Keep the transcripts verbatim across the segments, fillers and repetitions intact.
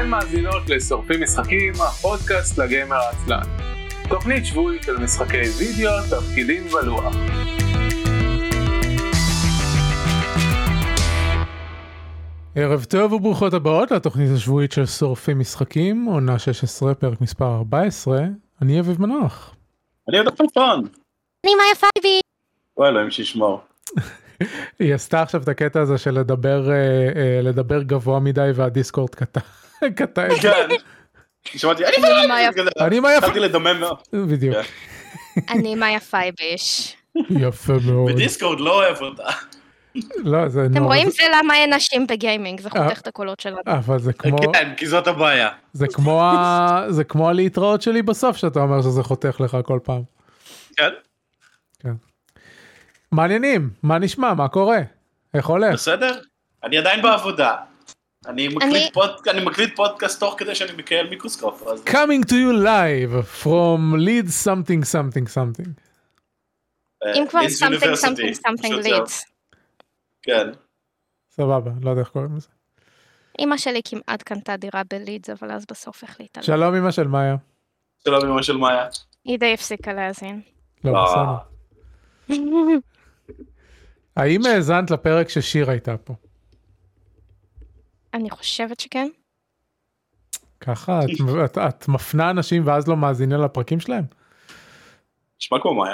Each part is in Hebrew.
ומאזינות לשורפים משחקים, הפודקאסט לגיימר העצלן. תוכנית שבועית על משחקי וידאו, תפקידים ולוח. ערב טוב וברוכות הבאות לתוכנית השבועית של שורפים משחקים, עונה שש עשרה, פרק מספר ארבע עשרה. אני אביב מנוח. אני עוד פנפון. אני מאיה פייבי. וואי, לא, אם שישמור. היא עשתה עכשיו את הקטע הזה של לדבר, לדבר גבוה מדי והדיסקורד קטע. קטע. כן. שמעתי, אני מאיה. התחלתי לדמם מאוד. בדיוק. אני מאיה פייביש. יפה מאוד. בדיסקורד לא אוהב אותה. לא, זה אתם רואים זה למה אין נשים בגיימינג, זה חותך את הקולות שלנו. אבל זה כמו... כן, כי זאת הבעיה. זה כמו ה... זה כמו הלהתראות שלי בסוף, שאתה אומר שזה חותך לך כל פעם. כן? כן. מעניינים, מה נשמע, מה קורה? איך הולך? בסדר? אני עדיין בעבודה. אני מקליט, פוד... אני מקליט פודקאסט תוך כדי שאני מקייל מיקרוסקופ. אז... Coming to you live from lead something something something. אם כבר something something something leads. כן. סבבה, לא יודע איך קוראים לזה. אמא שלי כמעט קנתה דירה בלידס, אבל אז בסוף החליטה. שלום אמא של מאיה. שלום אמא של מאיה. היא די הפסיקה להאזין. לא, בסדר. האם האזנת לפרק ששיר הייתה פה? אני חושבת שכן. ככה, את, את, את מפנה אנשים ואז לא מאזינים לפרקים שלהם? נשמע כמו מאיה.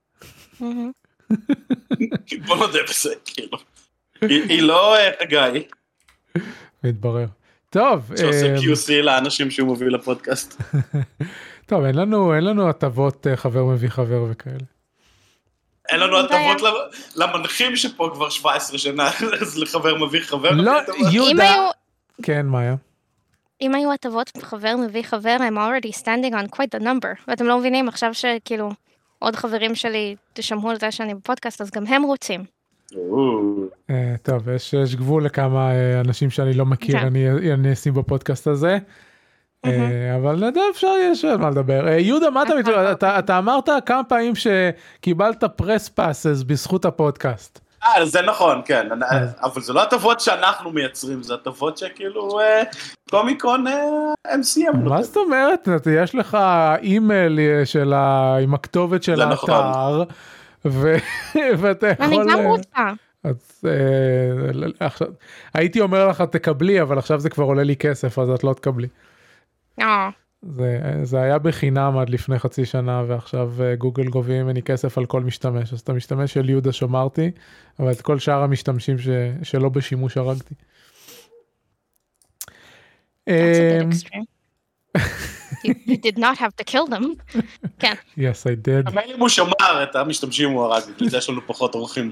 בוא נודה בזה, כאילו. היא לא גיא. מתברר. טוב. שעושה קיו סי לאנשים שהוא מוביל לפודקאסט. טוב, אין לנו, אין לנו הטבות חבר מביא חבר וכאלה. אין לנו הטבות למנחים שפה כבר שבע עשרה שנה, אז לחבר מביא חבר. לא, יהודה. כן, מאיה. אם היו הטבות חבר מביא חבר, I'm already standing on quite the number. ואתם לא מבינים עכשיו שכאילו עוד חברים שלי תשמעו על זה שאני בפודקאסט, אז גם הם רוצים. טוב, יש גבול לכמה אנשים שאני לא מכיר, אני אשים בפודקאסט הזה. אבל נדע אפשר יש מה לדבר. יהודה, מה אתה מתלונן? אתה אמרת כמה פעמים שקיבלת פרס פאסס בזכות הפודקאסט. אה, זה נכון, כן. אבל זה לא הטבות שאנחנו מייצרים, זה הטבות שכאילו קומיקון אם סי אם. מה זאת אומרת? יש לך אימייל עם הכתובת של האתר, ואתה יכול... אני גם רוצה. אז הייתי אומר לך תקבלי, אבל עכשיו זה כבר עולה לי כסף, אז את לא תקבלי. זה, זה היה בחינם עד לפני חצי שנה, ועכשיו גוגל גובים ממני כסף על כל משתמש, אז את המשתמש של יהודה שמרתי, אבל את כל שאר המשתמשים ש, שלא בשימוש הרגתי. That's a bit extreme. you, you did not have to kill them. כן. Yes, I did. אבל אם הוא שמר את המשתמשים הוא הרג, כי יש לנו פחות אורחים.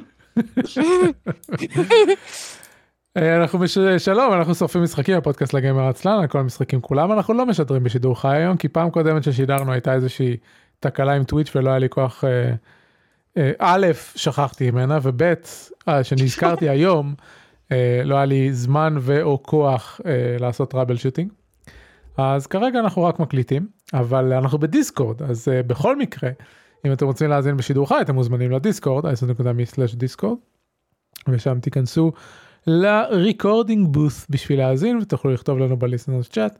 אנחנו שלום, אנחנו שורפים משחקים, הפודקאסט לגיימר העצלן, על כל המשחקים כולם, אנחנו לא משדרים בשידור חי היום, כי פעם קודמת ששידרנו הייתה איזושהי תקלה עם טוויץ' ולא היה לי כוח, א', שכחתי ממנה, וב', שנזכרתי היום, לא היה לי זמן ואו כוח לעשות טראבל שוטינג, אז כרגע אנחנו רק מקליטים, אבל אנחנו בדיסקורד, אז בכל מקרה, אם אתם רוצים להאזין בשידור חי, אתם מוזמנים לדיסקורד, עשר נקודה מי סלאש דיסקורד, ושם תיכנסו לריקורדינג בוס בשביל להאזין, ותוכלו לכתוב לנו בליסנרס צ'אט,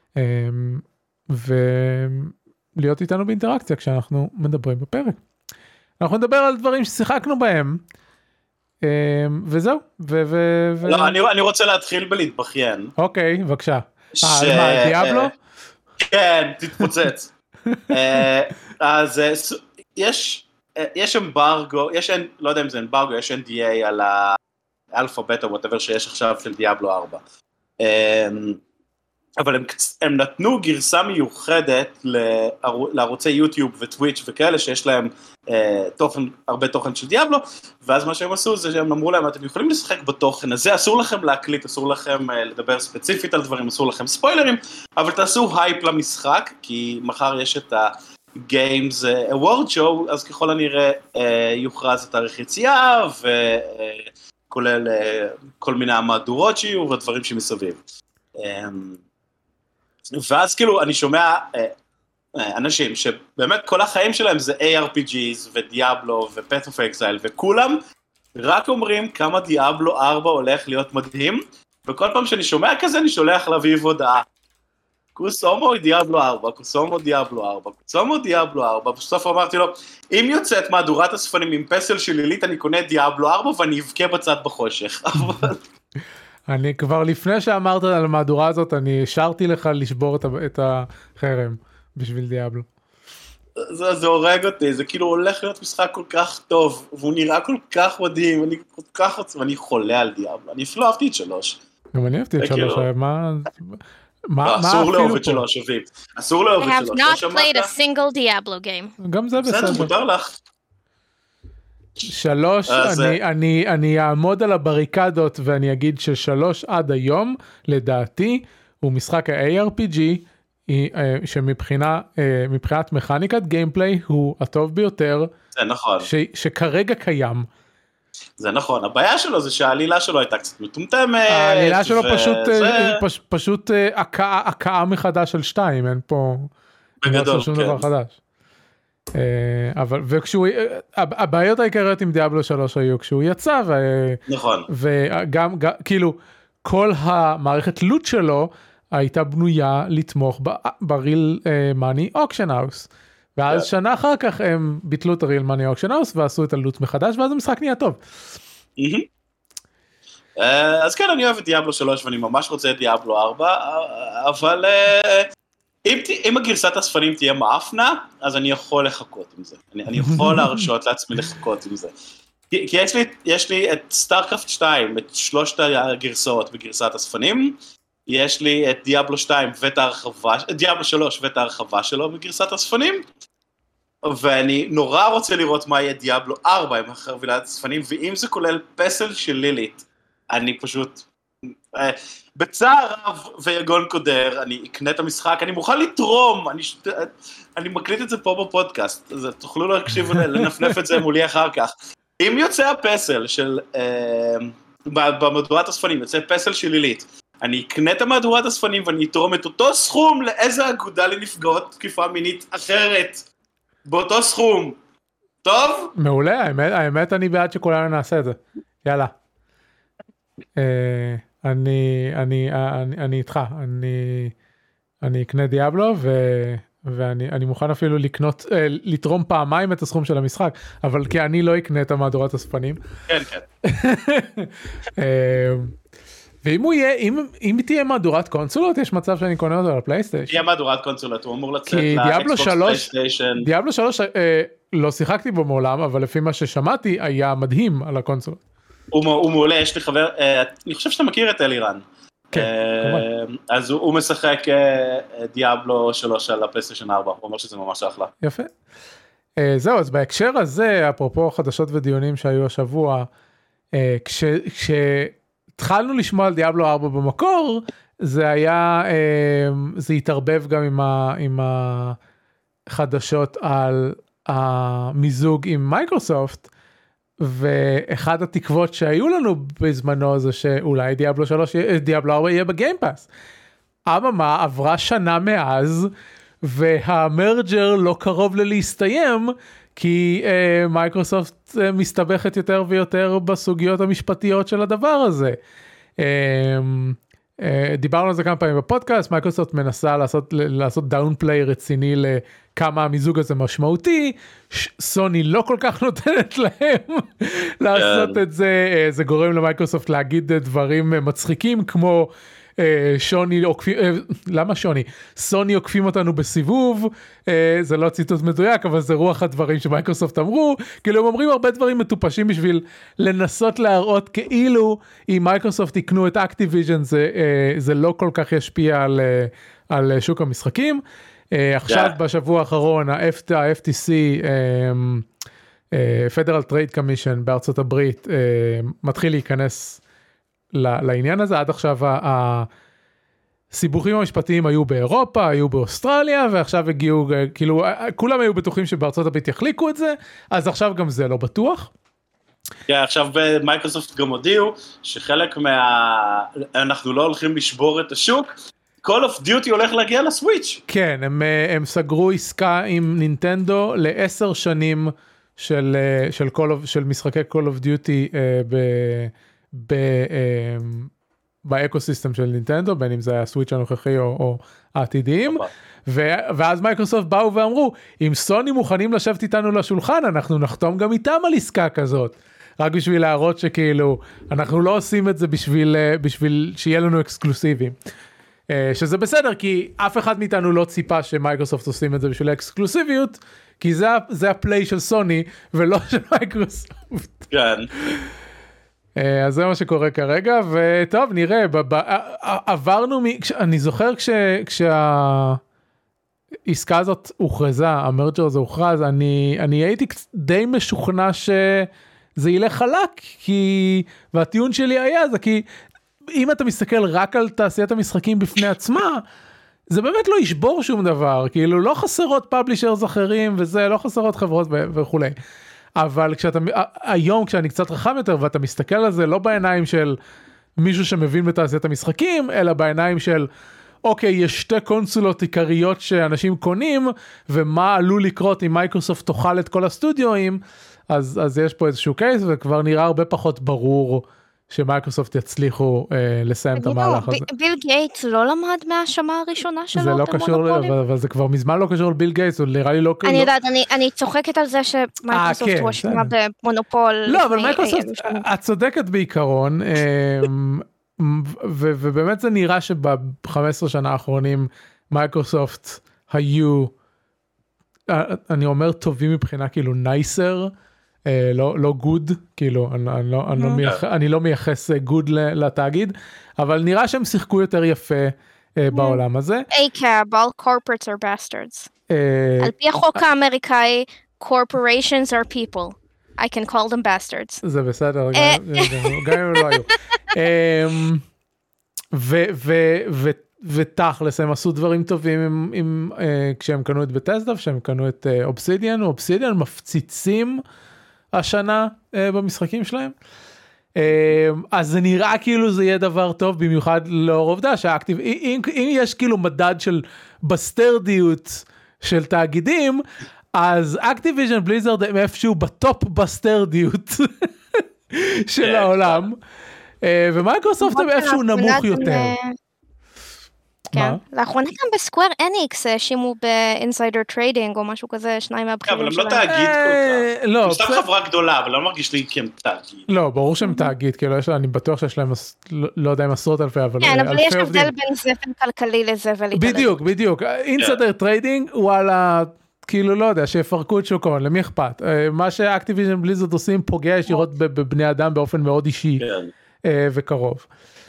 ולהיות איתנו באינטראקציה כשאנחנו מדברים בפרק. אנחנו נדבר על דברים ששיחקנו בהם, וזהו. לא, אני רוצה להתחיל בלהתבכיין. אוקיי, בבקשה. אה, מה, דיאבלו? כן, תתפוצץ. אז יש אמברגו, יש, לא יודע אם זה אמברגו, יש אן די איי על ה... אלפא בטא וואטאבר שיש עכשיו של דיאבלו ארבע. אבל הם, הם נתנו גרסה מיוחדת לערוצי יוטיוב וטוויץ' וכאלה שיש להם תוכן, הרבה תוכן של דיאבלו, ואז מה שהם עשו זה שהם אמרו להם, אתם יכולים לשחק בתוכן הזה, אסור לכם להקליט, אסור לכם לדבר ספציפית על דברים, אסור לכם ספוילרים, אבל תעשו הייפ למשחק, כי מחר יש את ה-Games Award Show, אז ככל הנראה יוכרז התאריך יציאה, ו... כולל כל מיני המהדורות שיהיו ודברים שמסביב. ואז כאילו אני שומע אנשים שבאמת כל החיים שלהם זה איי אר פי ג'יז ודיאבלו ו-Path of Exile וכולם רק אומרים כמה דיאבלו ארבע הולך להיות מדהים, וכל פעם שאני שומע כזה אני שולח לאביב הודעה, קוסומו דיאבלו ארבע, קוסומו דיאבלו ארבע, קוסומו דיאבלו ארבע, בסוף אמרתי לו, אם יוצאת מהדורת הספנים עם פסל של לילית, אני קונה דיאבלו ארבע ואני אבכה בצד בחושך. אני כבר לפני שאמרת על המהדורה הזאת, אני השארתי לך לשבור את החרם בשביל דיאבלו. זה, זה הורג אותי, זה כאילו הולך להיות משחק כל כך טוב, והוא נראה כל כך מדהים, אני כל כך רוצה, ואני חולה על דיאבלו, אני אפילו אהבתי את שלוש. גם אני אהבתי את שלוש, מה... אסור לאהוב את שלוש, אביב. אסור לאהוב את שלוש. I have not played a single Diablo game. גם זה בסדר. בסדר, מותר לך. שלוש, אני, אני, אני אעמוד על הבריקדות ואני אגיד ששלוש עד היום, לדעתי, הוא משחק ה-איי אר פי ג'י, שמבחינה, מבחינת מכניקת גיימפליי, הוא הטוב ביותר. זה נכון. ש, שכרגע קיים. זה נכון, הבעיה שלו זה שהעלילה שלו הייתה קצת מטומטמת. העלילה שלו פשוט, פש, פשוט הקעה מחדש של שתיים, אין פה בגדול, שום כן. דבר חדש. אבל וכשהוא, הבעיות העיקריות עם דיאבלו שלוש היו כשהוא יצא, ו, נכון. וגם כאילו כל המערכת לוט שלו הייתה בנויה לתמוך בריל מאני אוקשן האוס, ואז yeah. שנה אחר כך הם ביטלו את הריל מאני אוקשן האוס ועשו את הלוט מחדש, ואז המשחק נהיה טוב. Mm-hmm. Uh, אז כן, אני אוהב את דיאבלו שלוש ואני ממש רוצה את דיאבלו ארבע, אבל uh, אם, אם הגרסת הספנים תהיה מאפנה, אז אני יכול לחכות עם זה. אני, אני יכול להרשות לעצמי לחכות עם זה. כי, כי יש לי, יש לי את סטארקראפט שתיים, את שלושת הגרסאות בגרסת הספנים, יש לי את דיאבלו שתיים ואת ההרחבה, דיאבלו שלוש ואת ההרחבה שלו בגרסת הספנים, ואני נורא רוצה לראות מה יהיה דיאבלו ארבע עם חבילת הספנים, ואם זה כולל פסל של לילית, אני פשוט, בצער רב ויגון קודר, אני אקנה את המשחק, אני מוכן לתרום, אני, אני מקליט את זה פה בפודקאסט, אז תוכלו להקשיב ולנפנף את זה מולי אחר כך. אם יוצא הפסל של, במהדורת הספנים, יוצא פסל של לילית, אני אקנה את המהדורת הספנים ואני אתרום את אותו סכום לאיזה אגודה לנפגעות תקיפה מינית אחרת, באותו סכום. טוב? מעולה, האמת, האמת אני בעד שכולנו נעשה את זה. יאללה. אה, אני, אני, אני, אני איתך, אני, אני אקנה דיאבלו ו... ואני אני מוכן אפילו לקנות, אה, לתרום פעמיים את הסכום של המשחק, אבל כי אני לא אקנה את המהדורת הספנים. כן, כן. אה, ואם הוא יהיה, אם, אם תהיה מהדורת קונסולות, יש מצב שאני קונה אותו על הפלייסטיישן. תהיה מהדורת קונסולות, הוא אמור לצאת לאקסבוקס פלייסטיישן. דיאבלו שלוש, אה, לא שיחקתי בו מעולם, אבל לפי מה ששמעתי, היה מדהים על הקונסולות. הוא, הוא מעולה, יש לי חבר, אה, אני חושב שאתה מכיר את אלירן. כן, אה, אז הוא, הוא משחק אה, דיאבלו שלוש על הפלייסטיישן ארבע, הוא אומר שזה ממש אחלה. יפה. אה, זהו, אז בהקשר הזה, אפרופו חדשות ודיונים שהיו השבוע, אה, כש... כש התחלנו לשמוע על דיאבלו ארבע במקור, זה היה, זה התערבב גם עם, ה, עם החדשות על המיזוג עם מייקרוסופט, ואחד התקוות שהיו לנו בזמנו זה שאולי דיאבלו שלוש, דיאבלו ארבע יהיה בגיימפאס. אממה, עברה שנה מאז, והמרג'ר לא קרוב ללהסתיים, כי uh, מייקרוסופט uh, מסתבכת יותר ויותר בסוגיות המשפטיות של הדבר הזה. Uh, uh, דיברנו על זה כמה פעמים בפודקאסט, מייקרוסופט מנסה לעשות, לעשות דאונפליי רציני לכמה המיזוג הזה משמעותי, סוני לא כל כך נותנת להם לעשות את זה, uh, זה גורם למייקרוסופט להגיד דברים מצחיקים כמו, שוני עוקפים, למה שוני? סוני עוקפים אותנו בסיבוב, זה לא ציטוט מדויק, אבל זה רוח הדברים שמייקרוסופט אמרו, כאילו הם אומרים הרבה דברים מטופשים בשביל לנסות להראות כאילו אם מייקרוסופט יקנו את אקטיביז'ן, זה, זה לא כל כך ישפיע על, על שוק המשחקים. עכשיו yeah. בשבוע האחרון, ה-אף טי סי, Federal Trade Commission בארצות הברית, מתחיל להיכנס לעניין הזה. עד עכשיו הסיבוכים המשפטיים היו באירופה, היו באוסטרליה, ועכשיו הגיעו, כאילו, כולם היו בטוחים שבארצות הברית יחליקו את זה, אז עכשיו גם זה לא בטוח. כן, עכשיו במייקרוסופט גם הודיעו שחלק מה... אנחנו לא הולכים לשבור את השוק, Call of Duty הולך להגיע לסוויץ'. כן, הם, הם סגרו עסקה עם נינטנדו לעשר שנים של, של, Call of, של משחקי Call of Duty ב... ב, באקוסיסטם של נינטנדו, בין אם זה היה הסוויץ' הנוכחי או, או העתידיים, ו, ואז מייקרוסופט באו ואמרו, אם סוני מוכנים לשבת איתנו לשולחן, אנחנו נחתום גם איתם על עסקה כזאת, רק בשביל להראות שכאילו, אנחנו לא עושים את זה בשביל, בשביל שיהיה לנו אקסקלוסיבים. שזה בסדר, כי אף אחד מאיתנו לא ציפה שמייקרוסופט עושים את זה בשביל האקסקלוסיביות, כי זה, זה הפליי של סוני, ולא של מייקרוסופט. כן. אז זה מה שקורה כרגע, וטוב, נראה, ב- ב- עברנו, מ- אני זוכר כש, כשהעסקה הזאת הוכרזה, המרג'ר הזה הוכרז, אני, אני הייתי די משוכנע שזה ילך חלק, כי, והטיעון שלי היה, זה כי, אם אתה מסתכל רק על תעשיית המשחקים בפני עצמה, זה באמת לא ישבור שום דבר, כאילו לא חסרות פאבלישרס אחרים, וזה לא חסרות חברות וכו'. אבל כשאתה, היום כשאני קצת רחב יותר, ואתה מסתכל על זה לא בעיניים של מישהו שמבין בתעשיית המשחקים, אלא בעיניים של, אוקיי, יש שתי קונסולות עיקריות שאנשים קונים, ומה עלול לקרות אם מייקרוסופט תאכל את כל הסטודיואים, אז, אז יש פה איזשהו קייס, וכבר נראה הרבה פחות ברור שמייקרוסופט יצליחו אה, לסיים את המהלך הזה. ביל גייטס לא למד מההאשמה הראשונה שלו? זה לא קשור, אבל, אבל זה כבר מזמן לא קשור לביל גייטס, הוא נראה לי לא... אני יודעת, אני, אני צוחקת על זה שמייקרוסופט הוא אשמה במונופול. לא, אבל מייקרוסופט, את צודקת בעיקרון, ו- ובאמת זה נראה שב-חמש עשרה שנה האחרונים, מייקרוסופט היו, אני אומר טובים מבחינה כאילו נייסר, לא, לא גוד, כאילו, אני, אני, לא, אני, לא מייח, אני לא מייחס גוד לתאגיד, אבל נראה שהם שיחקו יותר יפה בעולם הזה. A C A B, all corporates are bastards. על פי החוק האמריקאי, corporations are people. I can call them bastards. זה בסדר, גם אם לא היו. ותכלס, הם עשו דברים טובים כשהם קנו את בטסדה, כשהם קנו את אובסידיאן, אובסידיאן מפציצים השנה במשחקים שלהם. אז זה נראה כאילו זה יהיה דבר טוב, במיוחד לאור עובדה שהאקטיב, אם, אם יש כאילו מדד של בסטרדיות של תאגידים, אז אקטיביז'ן בליזרד הם איפשהו בטופ בסטרדיות של העולם, ומייקרוסופט הם איפשהו נמוך יותר. כן, לאחרונה גם בסקוואר אניקס שימו באינסיידר טריידינג או משהו כזה, שניים מהבחירים שלהם. אבל הם לא תאגיד כל כך. לא. הם סתם חברה גדולה, אבל לא מרגיש לי כי הם תאגיד. לא, ברור שהם תאגיד, כאילו אני בטוח שיש להם, לא יודע אם עשרות אלפי, אבל אלפי עובדים. כן, אבל יש הבדל בין זפן כלכלי לזבל איטלני. בדיוק, בדיוק. אינסיידר טריידינג, וואלה, כאילו לא יודע, שיפרקו את שוק ההון, למי אכפת? מה שאקטיביז'ן בליזרד עושים פוגע ישירות בבני אדם באופן מאוד אישי וקרוב.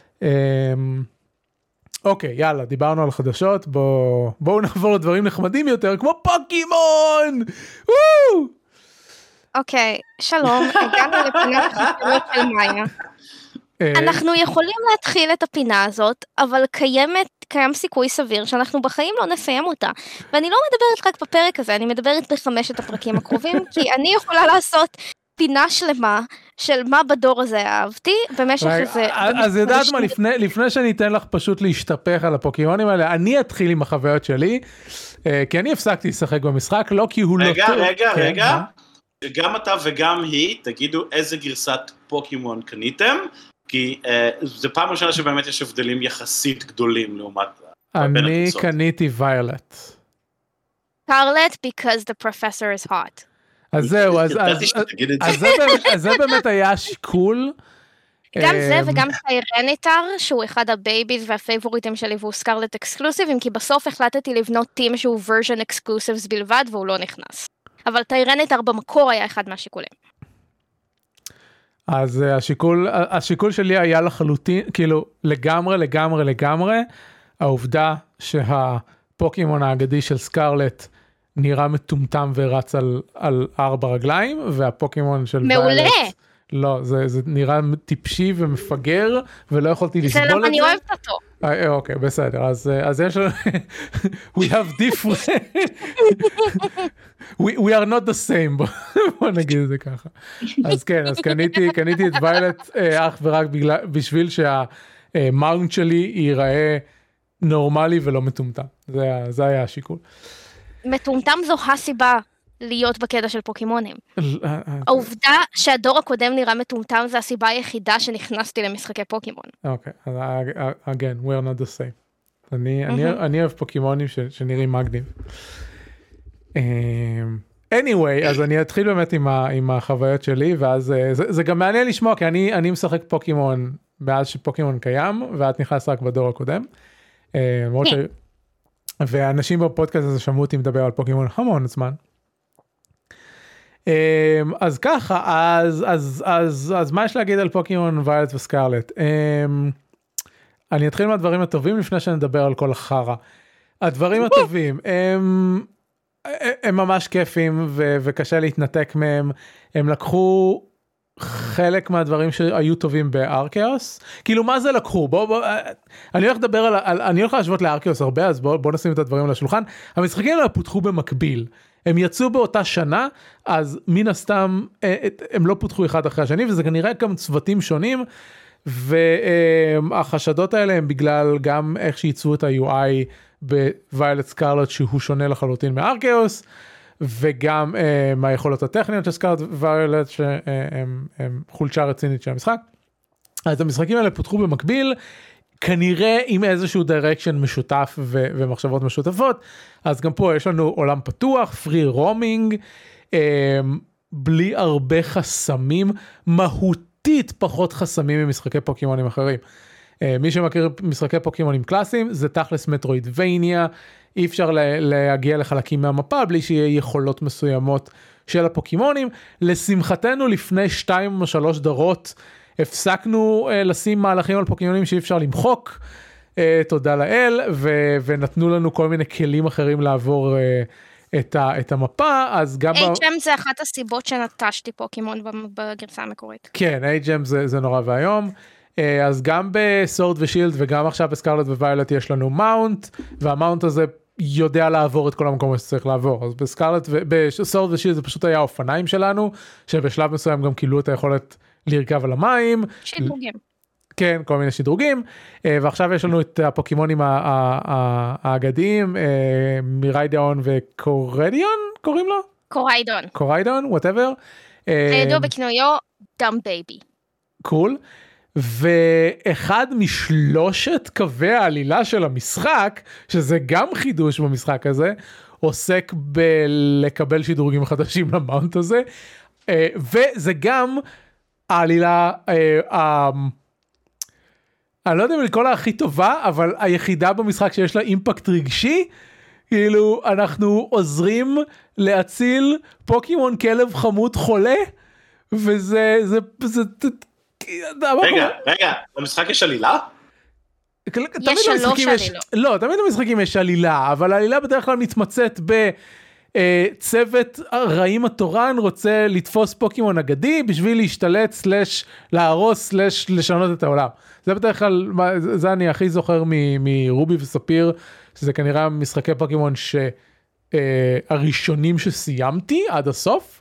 אוקיי, יאללה, דיברנו על חדשות, בואו בוא נעבור לדברים נחמדים יותר, כמו פוקימון! אוקיי, שלום, הגענו לפינת החדשות של מאיה. אנחנו יכולים להתחיל את הפינה הזאת, אבל קיימת, קיים סיכוי סביר שאנחנו בחיים לא נסיים אותה. ואני לא מדברת רק בפרק הזה, אני מדברת בחמשת הפרקים הקרובים, כי אני יכולה לעשות פינה שלמה של מה בדור הזה אהבתי, במשך איזה... אז יודעת מה, לפני שאני אתן לך פשוט להשתפך על הפוקימונים האלה, אני אתחיל עם החוויות שלי, כי אני הפסקתי לשחק במשחק, לא כי הוא לא... רגע, רגע, רגע, גם אתה וגם היא, תגידו איזה גרסת פוקימון קניתם, כי זה פעם ראשונה שבאמת יש הבדלים יחסית גדולים לעומת... אני קניתי ויולט. סקרלט, because the professor is hot. אז זהו, אז זה באמת היה השיקול. גם זה וגם טיירניטר, שהוא אחד הבייביז והפייבוריטים שלי, והוא סקרלט אקסקלוסיבים, כי בסוף החלטתי לבנות טים שהוא version exclusives בלבד, והוא לא נכנס. אבל טיירניטר במקור היה אחד מהשיקולים. אז השיקול, השיקול שלי היה לחלוטין, כאילו לגמרי, לגמרי, לגמרי, העובדה שהפוקימון האגדי של סקרלט, נראה מטומטם ורץ על, על ארבע רגליים, והפוקימון של מעולה. ויילט, לא, זה, זה נראה טיפשי ומפגר, ולא יכולתי לסבול את זה. זה למה אני אוהבת אותו. אה, אוקיי, בסדר, אז, אז יש לנו, we have different, we, we are not the same, בוא נגיד את זה ככה. אז כן, אז קניתי, קניתי את ויילט אך ורק בגלל, בשביל שהמאונט שלי ייראה נורמלי ולא מטומטם. זה, זה היה השיקול. מטומטם זו הסיבה להיות בקטע של פוקימונים. העובדה שהדור הקודם נראה מטומטם זה הסיבה היחידה שנכנסתי למשחקי פוקימון. אוקיי, אז again, we're not the same. אני אוהב פוקימונים שנראים מגניב. anyway, אז אני אתחיל באמת עם החוויות שלי, ואז זה גם מעניין לשמוע, כי אני משחק פוקימון מאז שפוקימון קיים, ואת נכנס רק בדור הקודם. ואנשים בפודקאסט הזה שמעו אותי מדבר על פוקימון המון זמן. אז ככה, אז, אז, אז, אז מה יש להגיד על פוקימון ויילט וסקארלט? אני אתחיל מהדברים הטובים לפני שנדבר על כל החרה. הדברים הטובים, הם, הם ממש כיפים ו, וקשה להתנתק מהם. הם לקחו חלק מהדברים שהיו טובים בארקיוס. כאילו מה זה לקחו? בוא, בוא, אני הולך לדבר על, על אני הולך להשוות לארקיוס הרבה, אז בוא, בוא נשים את הדברים על השולחן. המשחקים האלה פותחו במקביל. הם יצאו באותה שנה, אז מן הסתם הם לא פותחו אחד אחרי השני, וזה כנראה גם צוותים שונים, והחשדות האלה הם בגלל גם איך שייצאו את ה-יו איי בוויילט סקארלט, שהוא שונה לחלוטין מארקיוס, וגם מהיכולות הטכניות של סקארלט וויילט, שהם חולשה רצינית של המשחק. אז המשחקים האלה פותחו במקביל, כנראה עם איזשהו דירקשן משותף ו- ומחשבות משותפות, אז גם פה יש לנו עולם פתוח, פרי רומינג, אה, בלי הרבה חסמים, מהותית פחות חסמים ממשחקי פוקימונים אחרים. אה, מי שמכיר משחקי פוקימונים קלאסיים, זה תכלס מטרואידבניה, אי אפשר לה- להגיע לחלקים מהמפה, בלי שיהיה יכולות מסוימות של הפוקימונים. לשמחתנו לפני שתיים או שלוש דורות, הפסקנו uh, לשים מהלכים על פוקימונים שאי אפשר למחוק, uh, תודה לאל, ו- ונתנו לנו כל מיני כלים אחרים לעבור uh, את, ה- את המפה, אז גם... אייג' אם זה אחת הסיבות שנטשתי פוקימון בגרסה המקורית. כן, אייג' אם זה, זה נורא והיום, uh, אז גם בסורד ושילד וגם עכשיו בסקארלט וויילט יש לנו מאונט, והמאונט הזה יודע לעבור את כל המקומות שצריך לעבור, אז בסקארלט ובסורד ושילד זה פשוט היה האופניים שלנו, שבשלב מסוים גם קיבלו את היכולת לרכב על המים. שדרוגים. כן, כל מיני שדרוגים, ועכשיו יש לנו את הפוקימונים האגדיים, מיריידאון וקורדיון, קוראים לו? קוריידון. קוריידון, whatever. הידוע בכינויו, דאם בייבי. קול. ואחד משלושת קווי העלילה של המשחק, שזה גם חידוש במשחק הזה, עוסק בלקבל שדרוגים חדשים למאונט הזה, וזה גם העלילה, אני לא יודע אם לקרוא לה הכי טובה, אבל היחידה במשחק שיש לה אימפקט רגשי, כאילו אנחנו עוזרים להציל פוקימון כלב חמוד חולה, וזה, זה, זה, רגע, רגע, במשחק יש עלילה? יש שלוש עלילות. לא, תמיד במשחקים יש עלילה, אבל העלילה בדרך כלל מתמצאת ב... צוות רעים התורן רוצה לתפוס פוקימון אגדי בשביל להשתלט סלש להרוס סלש לשנות את העולם. זה בדרך כלל, זה אני הכי זוכר מרובי וספיר, שזה כנראה משחקי פוקימון שהראשונים שסיימתי עד הסוף.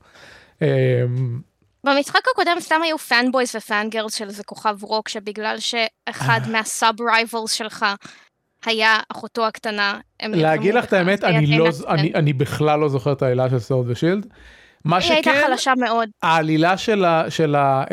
במשחק הקודם סתם היו פאנבויז ופאנגרס של זה כוכב רוק, שבגלל שאחד מהסאב רייבלס שלך היה אחותו הקטנה. להגיד לך את האמת, אני, לא, אני, אני בכלל לא זוכר את העלילה של סורד ושילד. מה שכן, הייתה חלשה מאוד. העלילה של, ה, של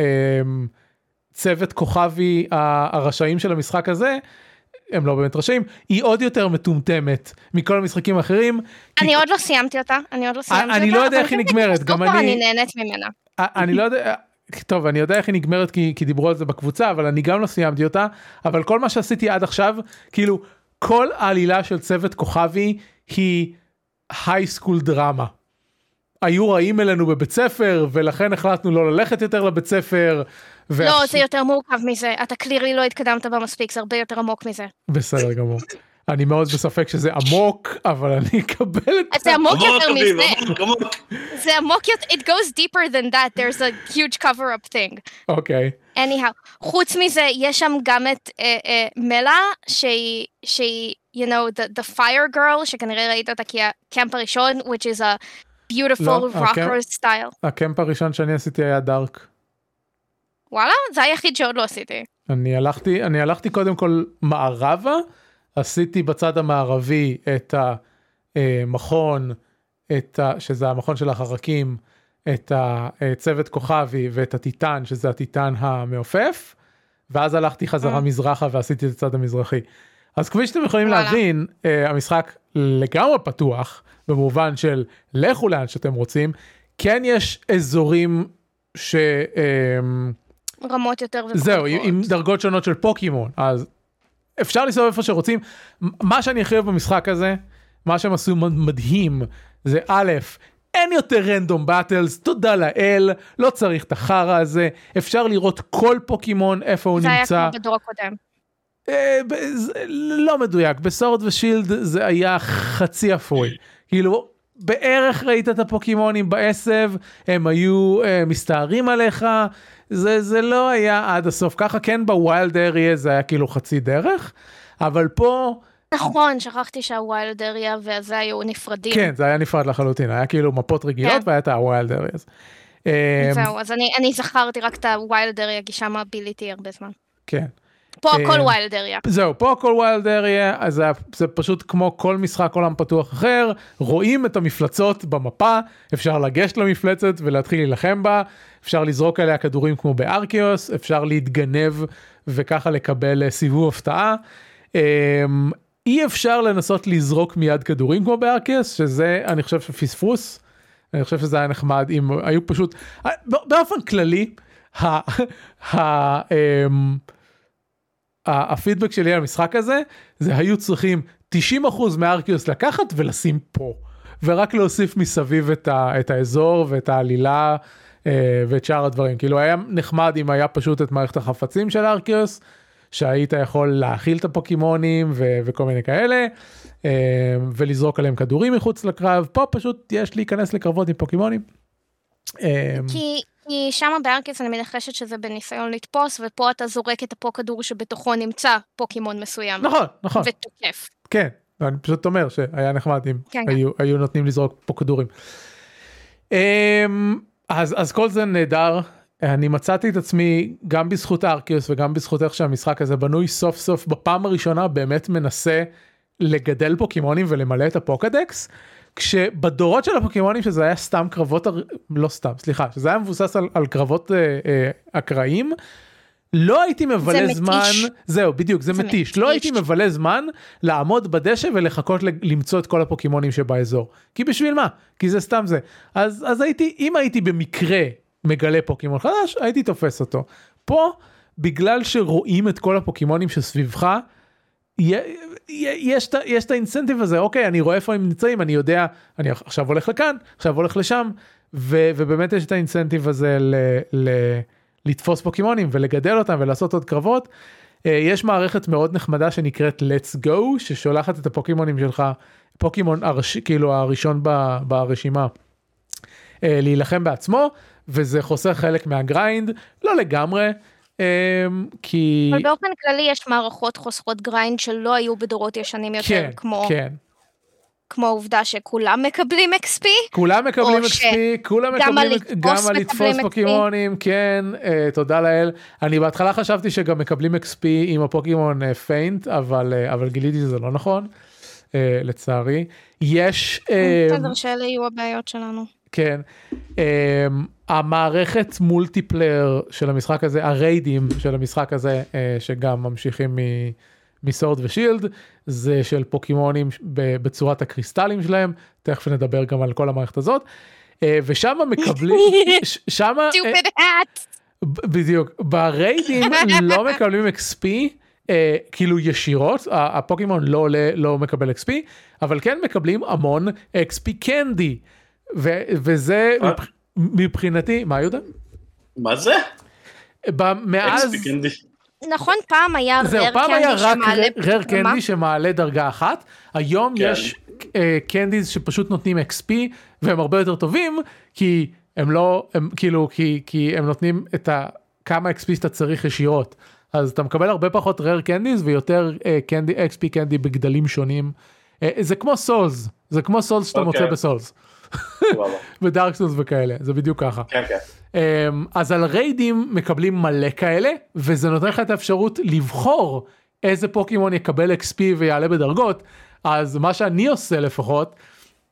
הצוות כוכבי הרשעים של המשחק הזה, הם לא באמת רשעים, היא עוד יותר מטומטמת מכל המשחקים האחרים. אני כי... עוד לא סיימתי אותה, אני עוד לא סיימתי אותה. אני לא יודע איך היא נגמרת, גם אני... אני נהנית ממנה. אני לא יודע... טוב, אני יודע איך היא נגמרת כי, כי דיברו על זה בקבוצה, אבל אני גם לא סיימתי אותה, אבל כל מה שעשיתי עד עכשיו, כאילו, כל העלילה של צוות כוכבי היא הייסקול דרמה. היו רעים אלינו בבית ספר, ולכן החלטנו לא ללכת יותר לבית ספר. לא, זה יותר מורכב מזה, אתה קלירי לא התקדמת במספיק, זה הרבה יותר עמוק מזה. בסדר גמור. אני מאוד בספק שזה עמוק, אבל אני אקבל את זה. זה עמוק יותר מזה. זה עמוק יותר, it goes deeper than that, there's a huge cover-up thing. אוקיי. anyhow, חוץ מזה, יש שם גם את מלה, שהיא, שהיא, you know, the, the fire girl, שכנראה ראית אותה כי הקמפ הראשון, which is a beautiful rocker style. הקמפ הראשון שאני עשיתי היה דארק. וואלה, זה היחיד שעוד לא עשיתי. אני הלכתי, אני הלכתי קודם כל מערבה, עשיתי בצד המערבי את המכון את ה, שזה המכון של החרקים, את הצוות כוכבי ואת הטיטן, שזה הטיטן המעופף, ואז הלכתי חזרה מזרחה ועשיתי את הצד המזרחי. אז כפי שאתם יכולים להבין, המשחק לגמרי פתוח, במובן של לכו לאן שאתם רוצים, כן יש אזורים ש... רמות יותר ופחות. זהו, עם דרגות שונות של פוקימון, אז אפשר לסתובב איפה שרוצים. מה שאני הכי אוהב במשחק הזה, מה שהם עשו מדהים, זה א', אין יותר רנדום באטלס, תודה לאל, לא צריך את החרא הזה, אפשר לראות כל פוקימון איפה הוא נמצא. זה היה כמו בדור הקודם. לא מדויק, בסורד ושילד זה היה חצי אפוי. כאילו, בערך ראית את הפוקימונים בעשב, הם היו מסתערים עליך, זה, זה לא היה עד הסוף. ככה כן בווילד אריה זה היה כאילו חצי דרך, אבל פה... נכון, שכחתי שהווילד אריה וזה היו נפרדים. כן, זה היה נפרד לחלוטין, היה כאילו מפות רגילות כן. והיה את הווילד אריה. זהו, אז אני, אני זכרתי רק את הווילד אריה, כי שם ביליתי הרבה זמן. כן. פה הכל ווילד אריה. זהו, פה הכל ווילד אריה, אז זה פשוט כמו כל משחק עולם פתוח אחר, רואים את המפלצות במפה, אפשר לגשת למפלצת ולהתחיל להילחם בה, אפשר לזרוק עליה כדורים כמו בארקיוס, אפשר להתגנב וככה לקבל סיבוב הפתעה. אי אפשר לנסות לזרוק מיד כדורים כמו בארקיוס, שזה אני חושב שפספוס, אני חושב שזה היה נחמד, אם היו פשוט, באופן כללי, הפידבק שלי על המשחק הזה, זה היו צריכים תשעים אחוז מהארקיוס לקחת ולשים פה, ורק להוסיף מסביב את, ה, את האזור ואת העלילה אה, ואת שאר הדברים. כאילו היה נחמד אם היה פשוט את מערכת החפצים של הארקיוס, שהיית יכול להכיל את הפוקימונים ו- וכל מיני כאלה, אה, ולזרוק עליהם כדורים מחוץ לקרב. פה פשוט יש להיכנס לקרבות עם פוקימונים. אה, כי... כי שם בארקיוס אני מנחשת שזה בניסיון לתפוס, ופה אתה זורק את הפו כדור שבתוכו נמצא פוקימון מסוים. נכון, נכון. ותוקף. כן, אני פשוט אומר שהיה נחמד אם כן, היו, כן. היו נותנים לזרוק פו כדורים. אז, אז כל זה נהדר. אני מצאתי את עצמי גם בזכות הארקיוס וגם בזכות איך שהמשחק הזה בנוי סוף סוף בפעם הראשונה באמת מנסה לגדל פוקימונים ולמלא את הפוקדקס. כשבדורות של הפוקימונים שזה היה סתם קרבות, לא סתם, סליחה, שזה היה מבוסס על, על קרבות אה, אה, אקראיים, לא הייתי מבלה זה זמן, מתיש. זהו, בדיוק, זה, זה מתיש. מתיש, לא הייתי מבלה זמן לעמוד בדשא ולחכות למצוא את כל הפוקימונים שבאזור. כי בשביל מה? כי זה סתם זה. אז, אז הייתי, אם הייתי במקרה מגלה פוקימון חדש, הייתי תופס אותו. פה, בגלל שרואים את כל הפוקימונים שסביבך, יש את האינסנטיב הזה, אוקיי, אני רואה איפה הם נמצאים, אני יודע, אני עכשיו הולך לכאן, עכשיו הולך לשם, ובאמת יש את האינסנטיב הזה לתפוס פוקימונים ולגדל אותם ולעשות עוד קרבות. יש מערכת מאוד נחמדה שנקראת Let's Go, ששולחת את הפוקימונים שלך, פוקימון כאילו הראשון ברשימה, להילחם בעצמו, וזה חוסר חלק מהגריינד, לא לגמרי, כי... אבל באופן כללי יש מערכות חוסכות גריינד שלא היו בדורות ישנים יותר, כן, כמו... כן. כמו העובדה שכולם מקבלים אקס פי? כולם מקבלים אקס פי, כולם מקבלים גם על לתפוס פוקימונים, כן, תודה לאל. אני בהתחלה חשבתי שגם מקבלים אקס פי עם הפוקימון פיינט, אבל גיליתי שזה לא נכון, לצערי. יש... בסדר, שאלה יהיו הבעיות שלנו. כן. המערכת מולטיפלייר של המשחק הזה, הריידים של המשחק הזה, שגם ממשיכים מ... מסורד ושילד, זה של פוקימונים בצורת הקריסטלים שלהם, תכף נדבר גם על כל המערכת הזאת, ושם מקבלים, שם, בדיוק, בריידים לא מקבלים אקס פי, כאילו ישירות, הפוקימון לא עולה, לא מקבל אקס פי, אבל כן מקבלים המון אקס פי קנדי, וזה מבחינתי, מה יהודה? מה זה? מאז... אקס פי קנדי. נכון, פעם היה רר קנדי שמעלה... רר קנדי שמעלה דרגה אחת, היום יש קנדיז שפשוט נותנים אקס פי, והם הרבה יותר טובים, כי הם לא, הם כאילו, כי הם נותנים את כמה אקס פי שאתה צריך ישירות, אז אתה מקבל הרבה פחות רר קנדיז, ויותר אקס פי קנדי בגדלים שונים, זה כמו סולס, זה כמו סולס שאתה מוצא בסולס. בדארק סולס וכאלה, זה בדיוק ככה. כן, כן. אז על ריידים מקבלים מלא כאלה, וזה נותן לך את האפשרות לבחור איזה פוקימון יקבל אקס פי ויעלה בדרגות. אז מה שאני עושה לפחות,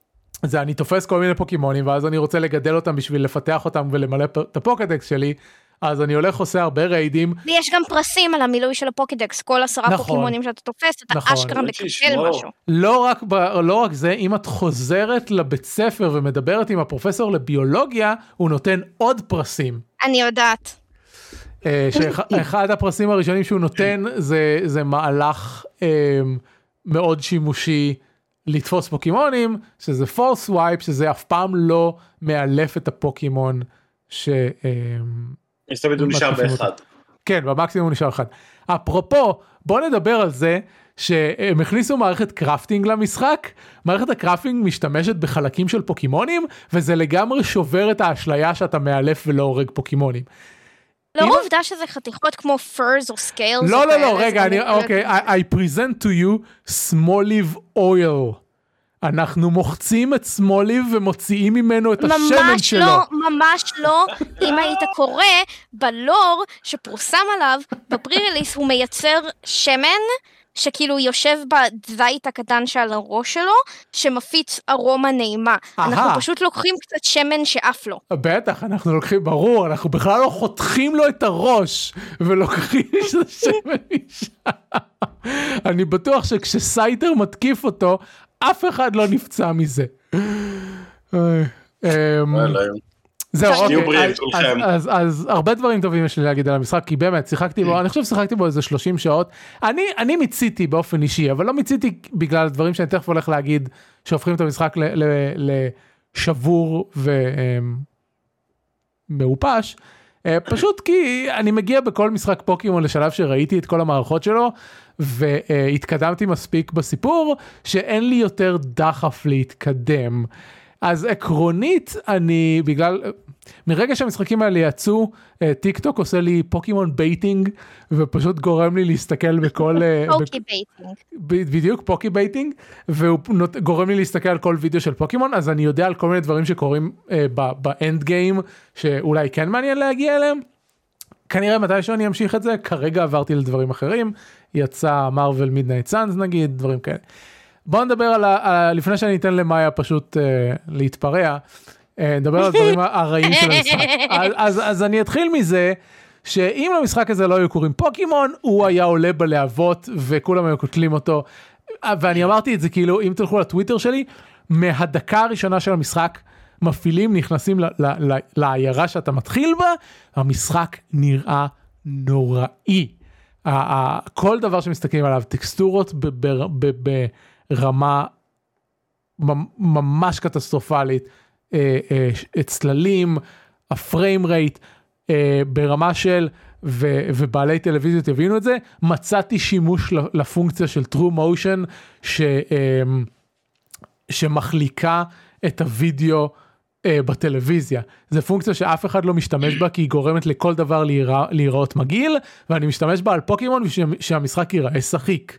זה אני תופס כל מיני פוקימונים, ואז אני רוצה לגדל אותם בשביל לפתח אותם ולמלא את הפוקדקס שלי, אז אני הולך עושה הרבה ריידים. ויש גם פרסים על המילוי של הפוקדקס, כל עשרה נכון, פוקימונים שאתה תופס, אתה נכון, אשכרה מקבל משהו. לא רק, לא רק זה, אם את חוזרת לבית ספר ומדברת עם הפרופסור לביולוגיה, הוא נותן עוד פרסים. אני יודעת. שאחד הפרסים הראשונים שהוא נותן, זה, זה מהלך מאוד שימושי, לתפוס פוקימונים, שזה פורס וייפ, שזה אף פעם לא מאלף את הפוקימון ש... יש תמיד הוא נשאר באחד. כן, במקסימום הוא נשאר אחד. אפרופו, בוא נדבר על זה, שהם הכניסו מערכת קראפטינג למשחק, מערכת הקראפטינג משתמשת בחלקים של פוקימונים, וזה לגמרי שובר את האשליה שאתה מאלף ולא הורג פוקימונים. לא עובדה שזה חתיכות כמו furs או scales. לא, לא, לא, רגע, אני, אוקיי, I present to you Smoliv oil. אנחנו מוחצים את סמוליב ומוציאים ממנו את השמן שלו. ממש לא, ממש לא. אם היית קורא בלור שפורסם עליו, בפרי-ריליס הוא מייצר שמן, שכאילו יושב בזית הקטן שעל הראש שלו, שמפיץ ארומה נעימה. אנחנו פשוט לוקחים קצת שמן שאף לו. בטח, אנחנו לוקחים, ברור, אנחנו בכלל לא חותכים לו את הראש, ולוקחים את השמן משם. אני בטוח שכשסייטר מתקיף אותו, אף אחד לא נפצע מזה. זהו, אוקיי, אז הרבה דברים טובים יש לי להגיד על המשחק, כי באמת, שיחקתי בו, אני חושב ששיחקתי בו איזה שלושים שעות, אני מיציתי באופן אישי, אבל לא מיציתי בגלל דברים שאני תכף הולך להגיד, שהופכים את המשחק לשבור ומאופש, פשוט כי אני מגיע בכל משחק פוקימון לשלב שראיתי את כל המערכות שלו, והתקדמתי מספיק בסיפור, שאין לי יותר דחף להתקדם. אז עקרונית, אני, בגלל, מרגע שהמשחקים האלה יצאו, טיק טוק עושה לי פוקימון בייטינג, ופשוט גורם לי להסתכל בכל... פוקי בייטינג. בדיוק, פוקי בייטינג, והוא גורם לי להסתכל על כל וידאו של פוקימון, אז אני יודע על כל מיני דברים שקורים באנד גיים, שאולי כן מעניין להגיע אליהם. כנראה מתי שאני אמשיך את זה, כרגע עברתי לדברים אחרים, יצא מרוול מידנייט סאנס נגיד, דברים כאלה. בואו נדבר על, ה, לפני שאני אתן למאיה פשוט אה, להתפרע, אה, נדבר על הדברים הרעים של המשחק. אז, אז, אז אני אתחיל מזה, שאם למשחק הזה לא היו קוראים פוקימון, הוא היה עולה בלהבות, וכולם היו קוטלים אותו, ואני אמרתי את זה כאילו, אם תלכו לטוויטר שלי, מהדקה הראשונה של המשחק, מפעילים, נכנסים לעיירה שאתה מתחיל בה, המשחק נראה נוראי. כל דבר שמסתכלים עליו, טקסטורות ברמה ממש קטסטרופלית, צללים, הפריים רייט, ברמה של, ובעלי טלוויזיות יבינו את זה, מצאתי שימוש לפונקציה של True Motion, שמחליקה את הוידאו, בטלוויזיה. זו פונקציה שאף אחד לא משתמש בה, כי היא גורמת לכל דבר להיראות מגעיל, ואני משתמש בה על פוקימון, שהמשחק ייראה שחיק.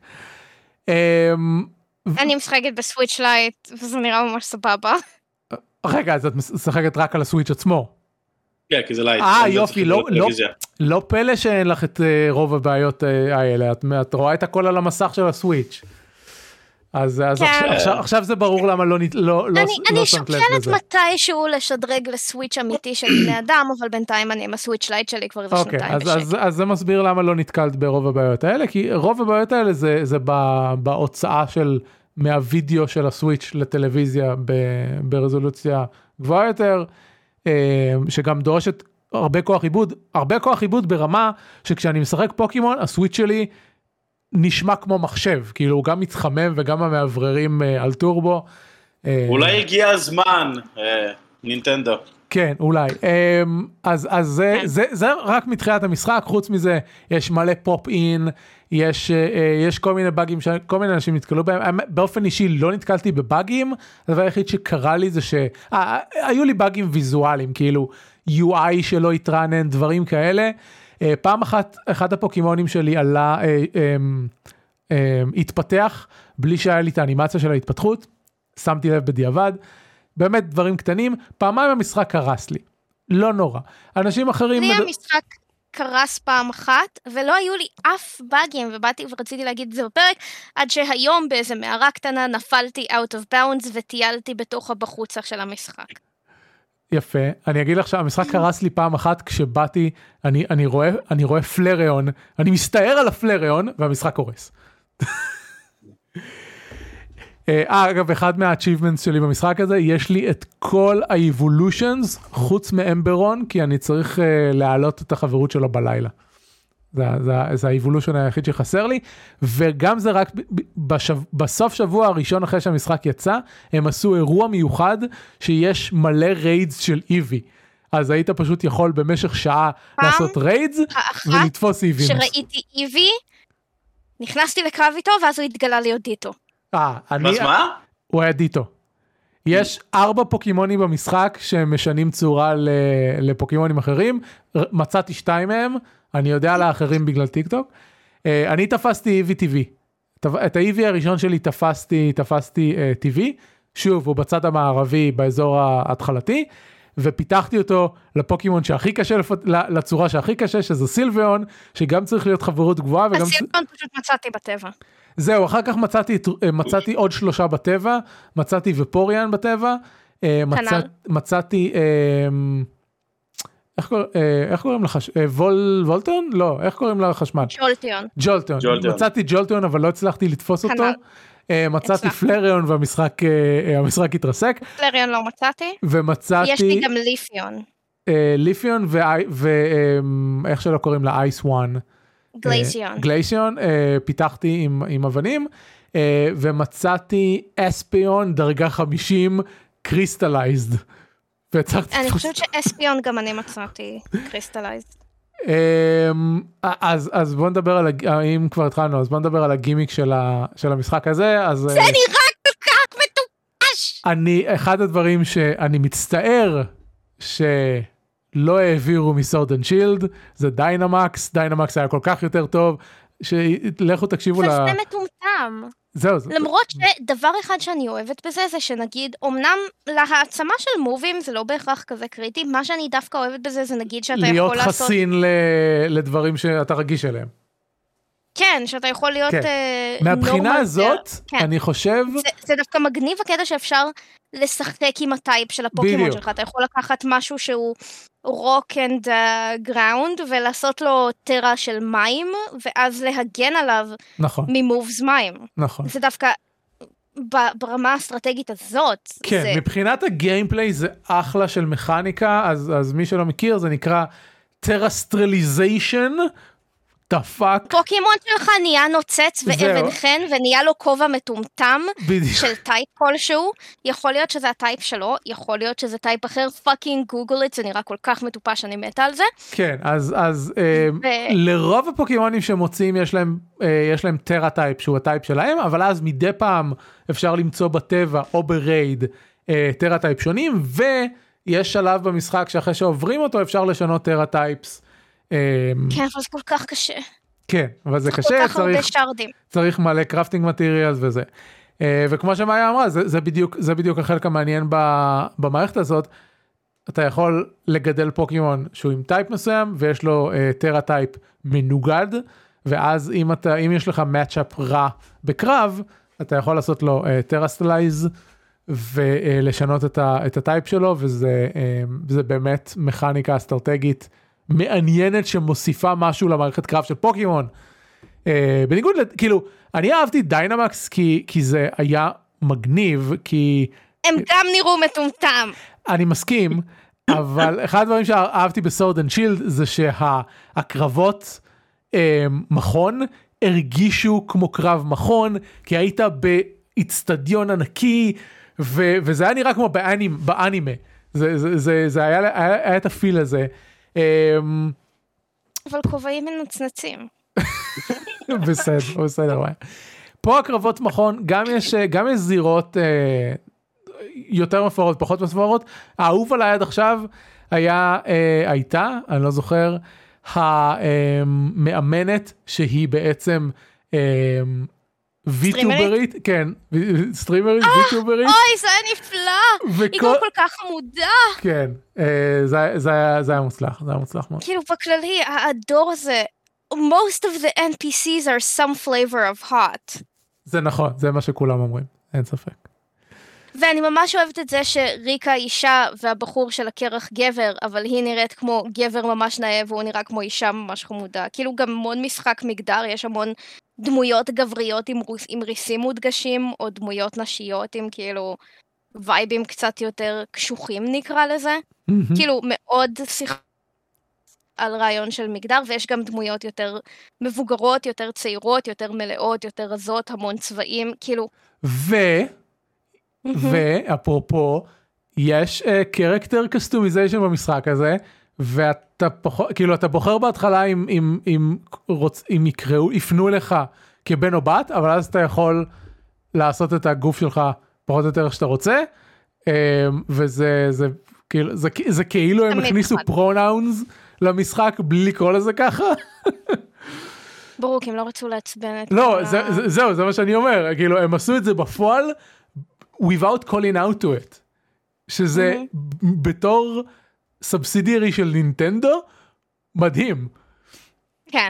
אני משחקת בסוויץ' לייט, וזה נראה ממש סבבה. רגע, אז את משחקת רק על הסוויץ' עצמו. כן, כי זה לייט. אה, יופי, לא פלא שאין לך את רוב הבעיות האלה, את רואה את הכל על המסך של הסוויץ'. אז עכשיו זה ברור למה לא שמת לב לזה. אני שוקלת מתישהו לשדרג לסוויץ' אמיתי של בני אדם, אבל בינתיים אני עם הסוויץ' לייט שלי כבר איזה שנתיים בשקט. אז זה מסביר למה לא נתקלת ברוב הבעיות האלה, כי רוב הבעיות האלה זה בהוצאה של מהווידאו של הסוויץ' לטלוויזיה ברזולוציה גבוהה יותר, שגם דורשת הרבה כוח עיבוד, הרבה כוח עיבוד ברמה שכשאני משחק פוקימון, הסוויץ' שלי נשמע כמו מחשב, כאילו הוא גם מתחמם וגם המעבררים על טורבו. אולי הגיע הזמן, נינטנדו. כן, אולי. אז, אז זה, זה, זה רק מתחילת המשחק, חוץ מזה יש מלא פופ אין, יש, יש כל מיני באגים, כל מיני אנשים נתקלו בהם, באופן אישי לא נתקלתי בבאגים, הדבר היחיד שקרה לי זה ש... אה, היו לי באגים ויזואליים, כאילו יו איי שלא התרענן, דברים כאלה, פעם אחת, אחד הפוקימונים שלי עלה, אה, אה, אה, התפתח, בלי שהיה לי את האנימציה של ההתפתחות, שמתי לב בדיעבד, באמת דברים קטנים, פעמיים המשחק קרס לי, לא נורא. אנשים אחרים... לי המשחק, קרס פעם אחת, ולא היו לי אף באגים, ובאתי ורציתי להגיד את זה בפרק, עד שהיום באיזה מערה קטנה נפלתי out of bounds, וטיילתי בתוך הבחוצה של המשחק. יפה, אני אגיד לך שהמשחק קרס לי פעם אחת, כשבאתי, אני, אני רואה, אני רואה פלריון, אני מסתער על הפלריון, והמשחק קורס. אה, אגב, אחד מה-achievements שלי במשחק הזה, יש לי את כל ה-evolutions, חוץ מאמברון, כי אני צריך uh, להעלות את החברות שלו בלילה. זה, זה, זה ה-evolution היחיד שחסר לי, וגם זה רק בשב, בסוף שבוע הראשון אחרי שהמשחק יצא, הם עשו אירוע מיוחד, שיש מלא ריידס של איבי. אז היית פשוט יכול במשך שעה לעשות ריידס, ולתפוס איבי. שראיתי איבי, נכנסתי לקרב איתו, ואז הוא התגלה להיות דיטו. אה, אני... אז מה? הוא היה דיטו. יש ארבע פוקימונים במשחק שהם משנים צורה לפוקימונים אחרים, מצאתי שתיים מהם, אני יודע על האחרים בגלל טיק טוק. אני תפסתי איבי טבעי. את האיבי הראשון שלי תפסתי, תפסתי טבעי, שוב, הוא בצד המערבי באזור ההתחלתי, ופיתחתי אותו לפוקימון שהכי קשה, לצורה שהכי קשה, שזה סילביון, שגם צריך להיות חברות גבוהה. וגם... הסילביון פשוט מצאתי בטבע. זהו, אחר כך מצאתי, מצאתי עוד שלושה בטבע, מצאתי ופוריאן בטבע, מצא, מצאתי, איך, איך קוראים לך? וול, וולטון? לא, איך קוראים לחשמל? ג'ולטיון. ג'ולטיון. מצאתי ג'ולטיון, אבל לא הצלחתי לתפוס אותו. מצאתי פלריון והמשחק המשחק התרסק. פלריון לא מצאתי. ומצאתי... יש לי גם ליפיון. ליפיון ואיך שלא קוראים לה, אייס וואן. גלייסיון. גלייסיון, פיתחתי עם, עם אבנים, ומצאתי אספיון דרגה חמישים קריסטלייזד. אני חושבת שאספיון גם אני מצאתי קריסטלייזד. אז, אז בוא נדבר על, אם כבר התחלנו, אז בוא נדבר על הגימיק של, ה, של המשחק הזה. אז, זה נראה כל כך מטופש! אני, אחד הדברים שאני מצטער, ש... לא העבירו מסורד אנד שילד, זה דיינמקס, דיינמקס היה כל כך יותר טוב, שלכו תקשיבו ל... זה זה מטומטם. זהו, זה... למרות שדבר אחד שאני אוהבת בזה, זה שנגיד, אמנם להעצמה של מובים זה לא בהכרח כזה קריטי, מה שאני דווקא אוהבת בזה זה נגיד שאתה יכול לעשות... להיות חסין ל... לדברים שאתה רגיש אליהם. כן, שאתה יכול להיות... כן. Uh, מהבחינה הזאת, כן. אני חושב... זה, זה דווקא מגניב הקטע שאפשר לשחק עם הטייפ של הפוקימון שלך, אתה יכול לקחת משהו שהוא rock and uh, ground, ולעשות לו טרה של מים, ואז להגן עליו נכון. ממובס מים. נכון. זה דווקא ברמה האסטרטגית הזאת. כן, זה... מבחינת הגיימפליי זה אחלה של מכניקה, אז, אז מי שלא מכיר זה נקרא טרסטרליזיישן, דפק. פוקימון שלך נהיה נוצץ ואבן חן, ונהיה לו כובע מטומטם של טייפ כלשהו, יכול להיות שזה הטייפ שלו, יכול להיות שזה טייפ אחר, פאקינג גוגל את, זה נראה כל כך מטופש, אני מתה על זה. כן, אז, אז ו... אה, לרוב הפוקימונים שמוצאים יש להם, אה, יש להם טרה טייפ, שהוא הטייפ שלהם, אבל אז מדי פעם אפשר למצוא בטבע או ברייד אה, טרה טייפ שונים, ויש שלב במשחק שאחרי שעוברים אותו אפשר לשנות טרה טייפס, כן, אבל זה כל כך קשה. כן, אבל זה קשה, צריך, צריך מלא קרפטינג מטריאלס וזה. וכמו שמאיה אמרה, זה, זה בדיוק, זה בדיוק החלק המעניין במערכת הזאת. אתה יכול לגדל פוקימון שהוא עם טייפ מסוים, ויש לו טרה טייפ מנוגד, ואז אם, אתה, אם יש לך מאצ'אפ רע בקרב, אתה יכול לעשות לו טרסטלייז, ולשנות את, ה, את הטייפ שלו, וזה, וזה באמת מכניקה אסטרטגית, מעניינת שמוסיפה משהו למערכת קרב של פוקימון. אה, בניגוד, כאילו, אני אהבתי דיינמקס כי, כי זה היה מגניב, כי... הם גם נראו מטומטם. אני מסכים, אבל אחד הדברים שאהבתי בסורד אנד שילד, זה שהקרבות אה, מכון הרגישו כמו קרב מכון, כי היית באצטדיון ענקי, ו, וזה היה נראה כמו באנימ, באנימה. זה, זה, זה, זה היה, היה, היה את הפיל הזה. אבל כובעים מנצנצים. בסדר, בסדר. פה הקרבות מכון, גם יש, גם יש זירות יותר מפוארות, פחות מפוארות. האהוב עליי עד עכשיו היה, הייתה, אני לא זוכר, המאמנת שהיא בעצם ויטוברית, כן, סטרימרית, ויטוברית. אוי, זה היה נפלא, היא גם כל כך חמודה. כן, זה היה מוצלח, זה היה מוצלח מאוד. כאילו בכללי, הדור הזה, most of the אן פי סי'ס are some flavor of hot. זה נכון, זה מה שכולם אומרים, אין ספק. ואני ממש אוהבת את זה שריקה אישה והבחור של הקרח גבר, אבל היא נראית כמו גבר ממש נאה והוא נראה כמו אישה ממש חמודה. כאילו גם המון משחק מגדר, יש המון דמויות גבריות עם, רוס, עם ריסים מודגשים, או דמויות נשיות עם כאילו וייבים קצת יותר קשוחים נקרא לזה. Mm-hmm. כאילו מאוד שיחה על רעיון של מגדר, ויש גם דמויות יותר מבוגרות, יותר צעירות, יותר מלאות, יותר רזות, המון צבעים, כאילו... ו... ואפרופו, יש קרקטר קסטומיזיישן במשחק הזה, ואתה כאילו אתה בוחר בהתחלה אם, אם, אם, רוצ, אם יקראו, יפנו לך כבן או בת, אבל אז אתה יכול לעשות את הגוף שלך פחות או יותר שאתה רוצה, וזה זה, כאילו, זה, זה כאילו הם הכניסו פרונאונס למשחק בלי לקרוא לזה ככה. ברור, כי הם לא רצו לעצבן את... לא, זה, זה, זהו, זה מה שאני אומר, כאילו הם עשו את זה בפועל, without calling out to it, שזה mm-hmm. בתור סובסידיארי של נינטנדו, מדהים. כן.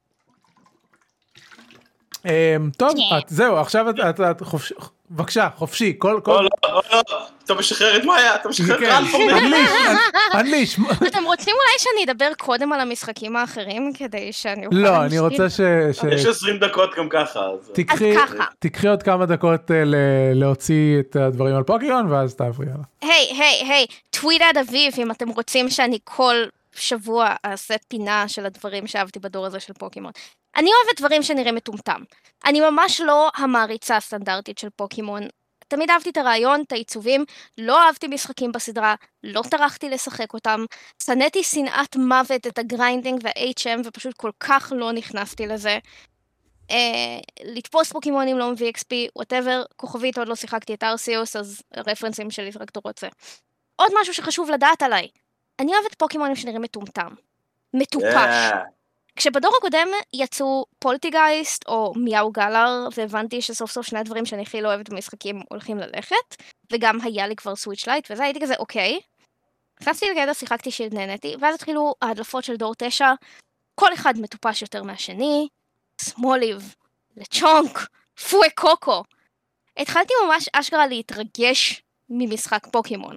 Um, טוב, yeah. את, זהו, עכשיו את, את, את חופשי, בבקשה, חופשי, כל... כל... לא, לא, לא, אתה משחרר את מאיה, אתה משחרר את אלפורד. אנליש. אתם רוצים אולי שאני אדבר קודם על המשחקים האחרים, כדי שאני אוכל... לא, אני רוצה ש... יש עשרים דקות גם ככה. אז תקחי עוד כמה דקות להוציא את הדברים על פוקימון, ואז תעברי הלאה. היי, היי, היי, טוויט עד אביב, אם אתם רוצים שאני כל שבוע אעשה פינה של הדברים שאהבתי בדור הזה של פוקימון. אני אוהבת דברים שנראים מטומטם. אני ממש לא המעריצה הסטנדרטית של פוקימון. תמיד אהבתי את הרעיון, את העיצובים, לא אהבתי משחקים בסדרה, לא טרחתי לשחק אותם, שנאתי שנאת מוות את הגריינדינג וה-אייץ' אם ופשוט כל כך לא נכנסתי לזה. אה, לתפוס פוקימונים לא מביא אקס פי, whatever, כוכבית עוד לא שיחקתי את ארסיוס, אז הרפרנסים שלי רק דורות זה. עוד משהו שחשוב לדעת עליי, אני אוהבת פוקימונים שנראים מטומטם. מטופש. Yeah. כשבדור הקודם יצאו פולטיגייסט או מיאו גלר, והבנתי שסוף סוף שני הדברים שאני הכי לא אוהבת במשחקים הולכים ללכת, וגם היה לי כבר סוויץ' לייט, וזה הייתי כזה אוקיי. נכנסתי לגדע, שיחקתי שנהנתי, ואז התחילו ההדלפות של דור תשע, כל אחד מטופש יותר מהשני, סמוליב, לצ'ונק, פוי קוקו. התחלתי ממש אשכרה להתרגש ממשחק פוקימון.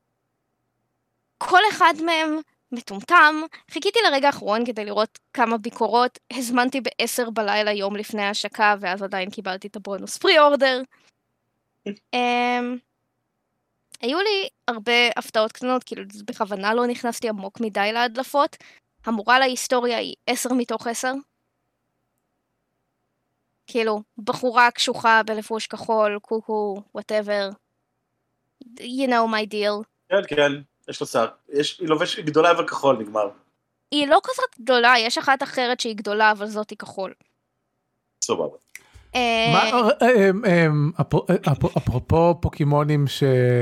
כל אחד מהם מטומטם, חיכיתי לרגע האחרון כדי לראות כמה ביקורות, הזמנתי בעשר בלילה יום לפני ההשקה, ואז עדיין קיבלתי את הבונוס פרי אורדר. היו לי הרבה הפתעות קטנות, כאילו בכוונה לא נכנסתי עמוק מדי להדלפות, המורה להיסטוריה היא עשר מתוך עשר. כאילו, בחורה קשוחה בלבוש כחול, קוקו, whatever. You know my deal. כן, כן. יש לו שר, יש, היא לובש גדולה וכחול, נגמר. היא לא כזאת גדולה, יש אחת אחרת שהיא גדולה, אבל זאת היא כחול. סבבה. אפרופו פוקימונים ש...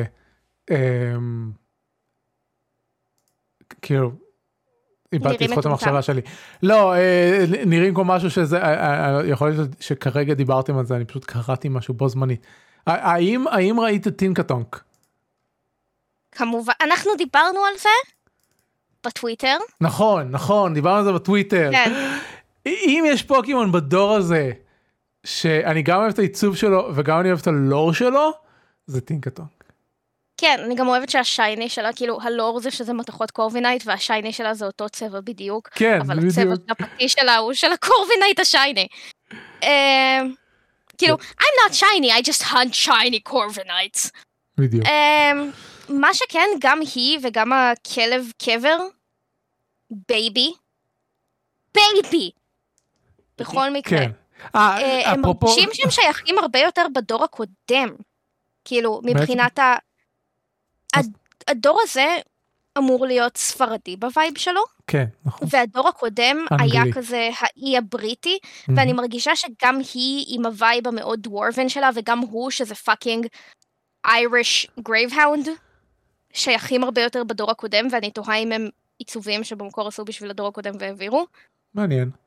כאילו, איבדתי את חוט המחשבה שלי. לא, נראים כמו משהו שזה, יכול להיות שכרגע דיברתם על זה, אני פשוט קראתי משהו בו זמנית. האם ראית את טינקטונק? כמובן, אנחנו דיברנו על זה בטוויטר. נכון, נכון, דיברנו על זה בטוויטר. כן. אם יש פוקימון בדור הזה, שאני גם אוהב את העיצוב שלו, וגם אני אוהב את הלור שלו, זה טינקטונק. כן, אני גם אוהבת שהשייני שלה, כאילו, הלור זה שזה מתכות קורבינייט, והשייני שלה זה אותו צבע בדיוק. כן, אבל בדיוק. אבל הצבע הפרטי שלה הוא של הקורבינייט השייני. כאילו, I'm not shiny, I just hunt shiny corviknights. בדיוק. מה שכן, גם היא וגם הכלב קבר, בייבי, בייבי, בכל מקרה. כן. הם מרגישים שהם שייכים הרבה יותר בדור הקודם. כאילו, מבחינת ה... הדור הזה אמור להיות ספרדי בווייב שלו. כן, נכון. והדור הקודם היה כזה האי הבריטי, ואני מרגישה שגם היא עם הווייב המאוד דוורבן שלה, וגם הוא שזה פאקינג Irish Gravehound, שייכים הרבה יותר בדור הקודם, ואני תוהה אם הם עיצובים שבמקור עשו בשביל הדור הקודם והעבירו. מעניין.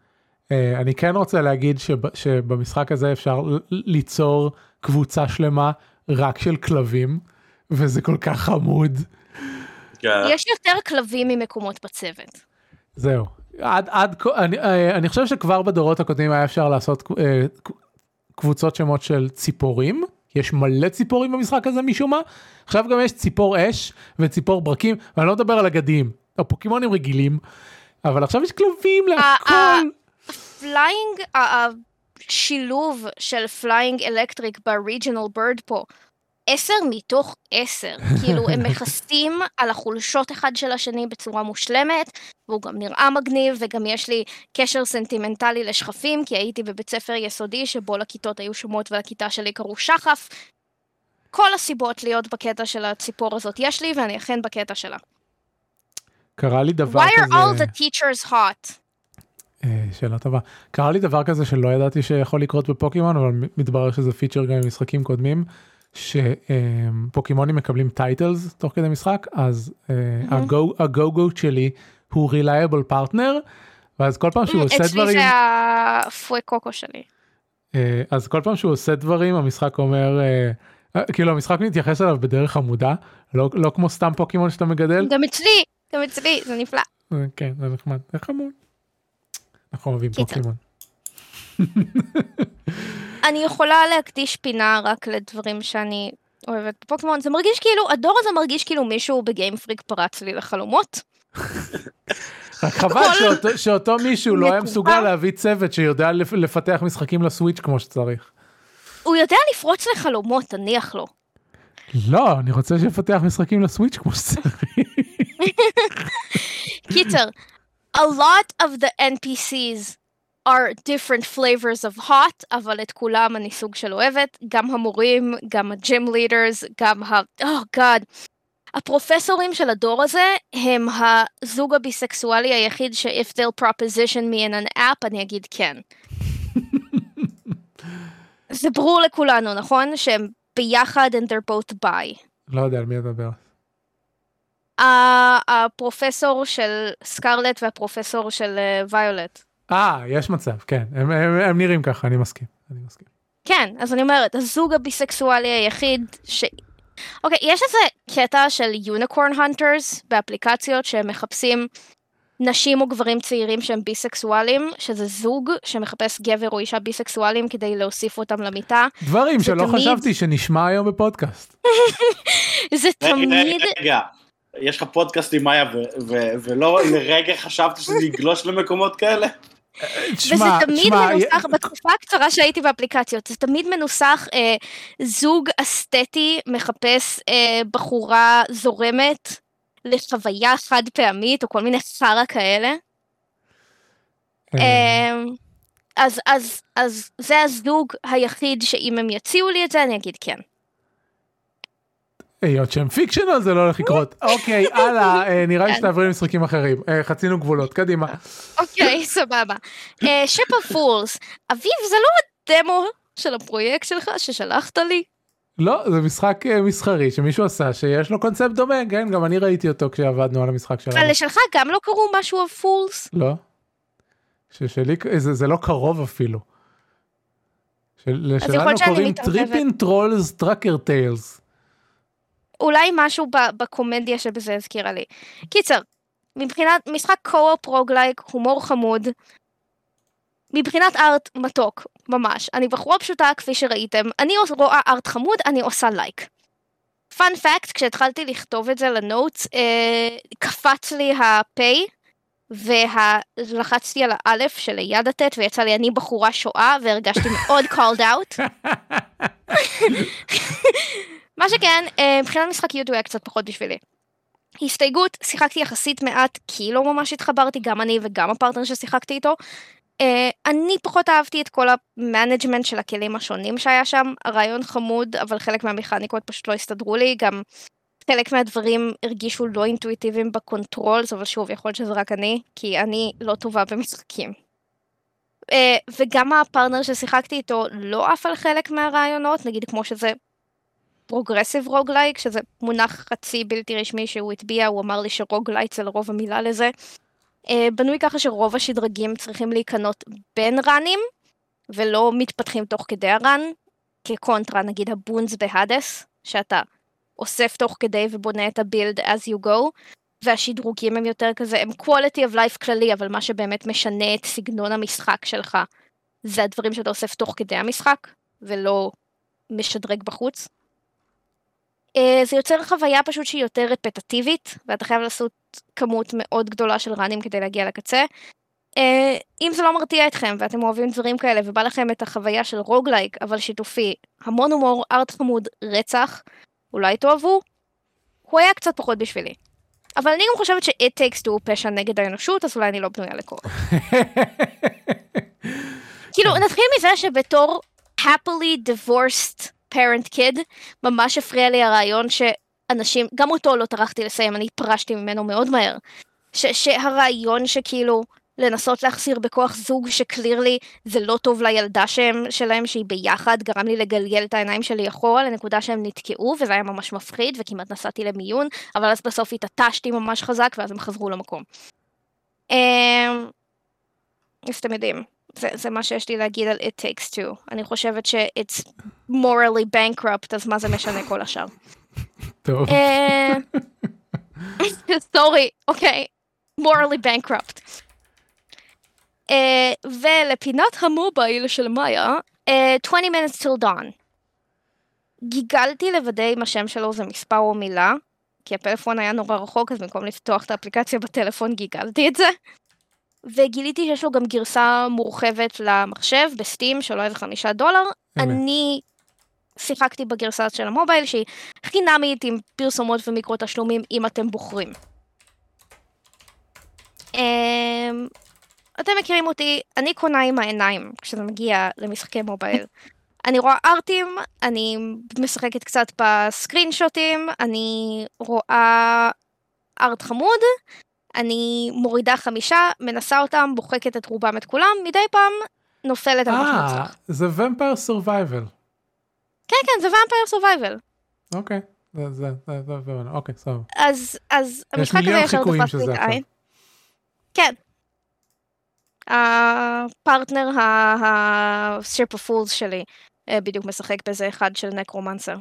אני כן רוצה להגיד שבמשחק הזה אפשר ליצור קבוצה שלמה רק של כלבים, וזה כל כך חמוד. יש יותר כלבים ממקומות בצוות. זהו. עד, עד, אני, אני חושב שכבר בדורות הקודמים היה אפשר לעשות קבוצות שמות של ציפורים. יש מלא ציפורים במשחק הזה משום מה. עכשיו גם יש ציפור אש וציפור ברקים, ואני לא מדבר על אגדיים, הפוקימונים רגילים, אבל עכשיו יש כלבים להכל. הפליינג, השילוב של פליינג אלקטריק בריג'ינל בירד פה, עשר מתוך עשר, כאילו הם מכסים על החולשות אחד של השני בצורה מושלמת, והוא גם נראה מגניב, וגם יש לי קשר סנטימנטלי לשכפים, כי הייתי בבית ספר יסודי שבו לכיתות היו שמות ולכיתה שלי קראו שחף. כל הסיבות להיות בקטע של הציפור הזאת יש לי, ואני אכן בקטע שלה. קרה לי דבר Why כזה... are all the teachers hot? שאלה טובה. קרה לי דבר כזה שלא ידעתי שיכול לקרות בפוקימון, אבל מתברר שזה פיצ'ר גם במשחקים קודמים, שפוקימונים מקבלים טייטלס תוך כדי משחק, אז הגו-גו שלי הוא reliable partner, ואז כל פעם שהוא עושה דברים... אצלי זה הפוי קוקו שלי. אז כל פעם שהוא עושה דברים, המשחק אומר, כאילו המשחק מתייחס אליו בדרך עמודה, לא כמו סתם פוקימון שאתה מגדל. גם אצלי, גם אצלי, זה נפלא. כן, זה נחמד, זה חמוד. אנחנו אוהבים פוקימון. אני יכולה להקדיש פינה רק לדברים שאני אוהבת בפוקימון. זה מרגיש כאילו, הדור הזה מרגיש כאילו מישהו בגיים פריק פרץ לי לחלומות. רק חבל שאותו מישהו לא היה מסוגל להביא צוות שיודע לפתח משחקים לסוויץ' כמו שצריך. הוא יודע לפרוץ לחלומות, תניח לו. לא, אני רוצה שיפתח משחקים לסוויץ' כמו שצריך. קיצר, a lot of the אן פי סי'ס are different flavors of hot, אבל את כולם אני סוג של אוהבת, גם המורים, גם הג'ים לידרס, גם ה... Oh God. הפרופסורים של הדור הזה הם הזוג הביסקסואלי היחיד ש-if they'll proposition me in an app, אני אגיד כן. זה ברור לכולנו, נכון? שהם ביחד and they're both bi. לא יודע על מי לדבר. הפרופסור של סקרלט והפרופסור של ויולט. אה, יש מצב, כן. הם, הם, הם נראים ככה, אני מסכים. אני מסכים. כן, אז אני אומרת, הזוג הביסקסואלי היחיד ש... אוקיי, יש איזה קטע של יוניקורן הנטרס באפליקציות שהם מחפשים נשים או גברים צעירים שהם ביסקסואלים, שזה זוג שמחפש גבר או אישה ביסקסואלים כדי להוסיף אותם למיטה. דברים שלא תמיד... חשבתי שנשמע היום בפודקאסט. זה תמיד... רגע, יש לך פודקאסט עם מאיה ולא לרגע חשבתי שזה יגלוש למקומות כאלה? וזה תמיד מנוסח, בתקופה הקצרה שהייתי באפליקציות, זה תמיד מנוסח אה, זוג אסתטי מחפש אה, בחורה זורמת לחוויה חד פעמית, או כל מיני חרה כאלה. אה, אז, אז, אז זה הזוג היחיד שאם הם יציעו לי את זה, אני אגיד כן. היות שהם פיקשנל זה לא הולך לקרות. אוקיי, הלאה, נראה לי שתעברים משחקים אחרים. חצינו גבולות, קדימה. אוקיי, סבבה. שיפ אוף פולס. אביב, זה לא הדמו של הפרויקט שלך ששלחת לי? לא, זה משחק מסחרי שמישהו עשה, שיש לו קונספט דומה, כן? גם אני ראיתי אותו כשעבדנו על המשחק שלנו. אבל לשלך גם לא קראו משהו אוף פולס? לא. ששלי, זה לא קרוב אפילו. לשלנו קוראים טריפין טרולס טראקר טיילס. אולי משהו בקומדיה שבזה הזכירה לי. קיצר, מבחינת משחק קו-אופ רוגלייק, הומור חמוד, מבחינת ארט מתוק, ממש. אני בחורה פשוטה כפי שראיתם, אני רואה ארט חמוד, אני עושה לייק. פאנ פאקט, כשהתחלתי לכתוב את זה לנוטס, אה, קפץ לי הפי, ולחצתי על האלף שליד הטט, ויצא לי אני בחורה שואה, והרגשתי מאוד called out. מה שכן, מבחינת משחקיות הוא היה קצת פחות בשבילי. הסתייגות, שיחקתי יחסית מעט, כי לא ממש התחברתי, גם אני וגם הפרטנר ששיחקתי איתו. אני פחות אהבתי את כל המנג'מנט של הכלים השונים שהיה שם, הרעיון חמוד, אבל חלק מהמכניקות פשוט לא הסתדרו לי, גם חלק מהדברים הרגישו לא אינטואיטיביים בקונטרולס, אבל שוב, יכול להיות שזה רק אני, כי אני לא טובה במשחקים. וגם הפרטנר ששיחקתי איתו לא אף על חלק מהרעיונות, נגיד כמו שזה פרוגרסיב רוגלייק, שזה מונח חצי בלתי רשמי שהוא הטביע, הוא אמר לי שרוגלייק זה לרוב המילה לזה. בנוי ככה שרוב השדרגים צריכים להיכנות בין רנים, ולא מתפתחים תוך כדי הרן, כקונטרה, נגיד הבונס בהדס, שאתה אוסף תוך כדי ובונה את הבילד as you go, והשדרוגים הם יותר כזה, הם quality of life כללי, אבל מה שבאמת משנה את סגנון המשחק שלך, זה הדברים שאתה אוסף תוך כדי המשחק, ולא משדרג בחוץ. זה יוצר חוויה פשוט שהיא יותר רפטטיבית, ואתה חייב לעשות כמות מאוד גדולה של רנים כדי להגיע לקצה. אם זה לא מרתיע אתכם, ואתם אוהבים דברים כאלה, ובא לכם את החוויה של רוגלייק, אבל שיתופי, המון הומור, ארט חמוד, רצח, אולי תאהבו, הוא היה קצת פחות בשבילי. אבל אני גם חושבת ש-It Takes Two הוא פשע נגד האנושות, אז אולי אני לא בנויה לקרוא. כאילו, נתחיל מזה שבתור happily divorced parent kid, ממש הפריע לי הרעיון שאנשים, גם אותו לא טרחתי לסיים, אני פרשתי ממנו מאוד מהר, שהרעיון שכאילו לנסות להחזיר בכוח זוג שקלירלי זה לא טוב לילדה שהם, שלהם שהיא ביחד, גרם לי לגלגל את העיניים שלי אחורה לנקודה שהם נתקעו, וזה היה ממש מפחיד, וכמעט נסעתי למיון, אבל אז בסוף התעטשתי ממש חזק, ואז הם חזרו למקום. אז אתם יודעים, זה, זה מה שיש לי להגיד על It Takes Two. אני חושבת ש-it's morally bankrupt, אז מה זה משנה כל השאר? טוב. סורי, אוקיי. morally bankrupt. Uh, ולפינת המובייל של מאיה, uh, twenty minutes till dawn. גיגלתי לוודא אם השם שלו זה מספר או מילה, כי הפלאפון היה נורא רחוק, אז במקום לפתוח את האפליקציה בטלפון גיגלתי את זה. וגיליתי שיש לו גם גרסה מורחבת למחשב בסטים, שלא איזה חמישה דולר. אני שיחקתי בגרסה של המובייל, שהיא חינמית עם פרסומות ומיקרו תשלומים, אם אתם בוחרים. Um, אתם מכירים אותי, אני קונה עם העיניים כשזה מגיע למשחקי מובייל. אני רואה ארטים, אני משחקת קצת בסקרין שוטים, אני רואה ארט חמוד, אני מורידה חמישה, מנסה אותם, בוחקת את רובם את כולם, מדי פעם נופלת על מחמצח. אה, זה Vampire Survival. כן, כן, זה Vampire Survival. אוקיי, זה, זה, זה, זה, זה, אוקיי, סבבה. אז, אז המשחק הזה ישר תפס לי את העין. כן. הפרטנר ה-Strip of Fools שלי בדיוק משחק בזה אחד של נקרומנסר.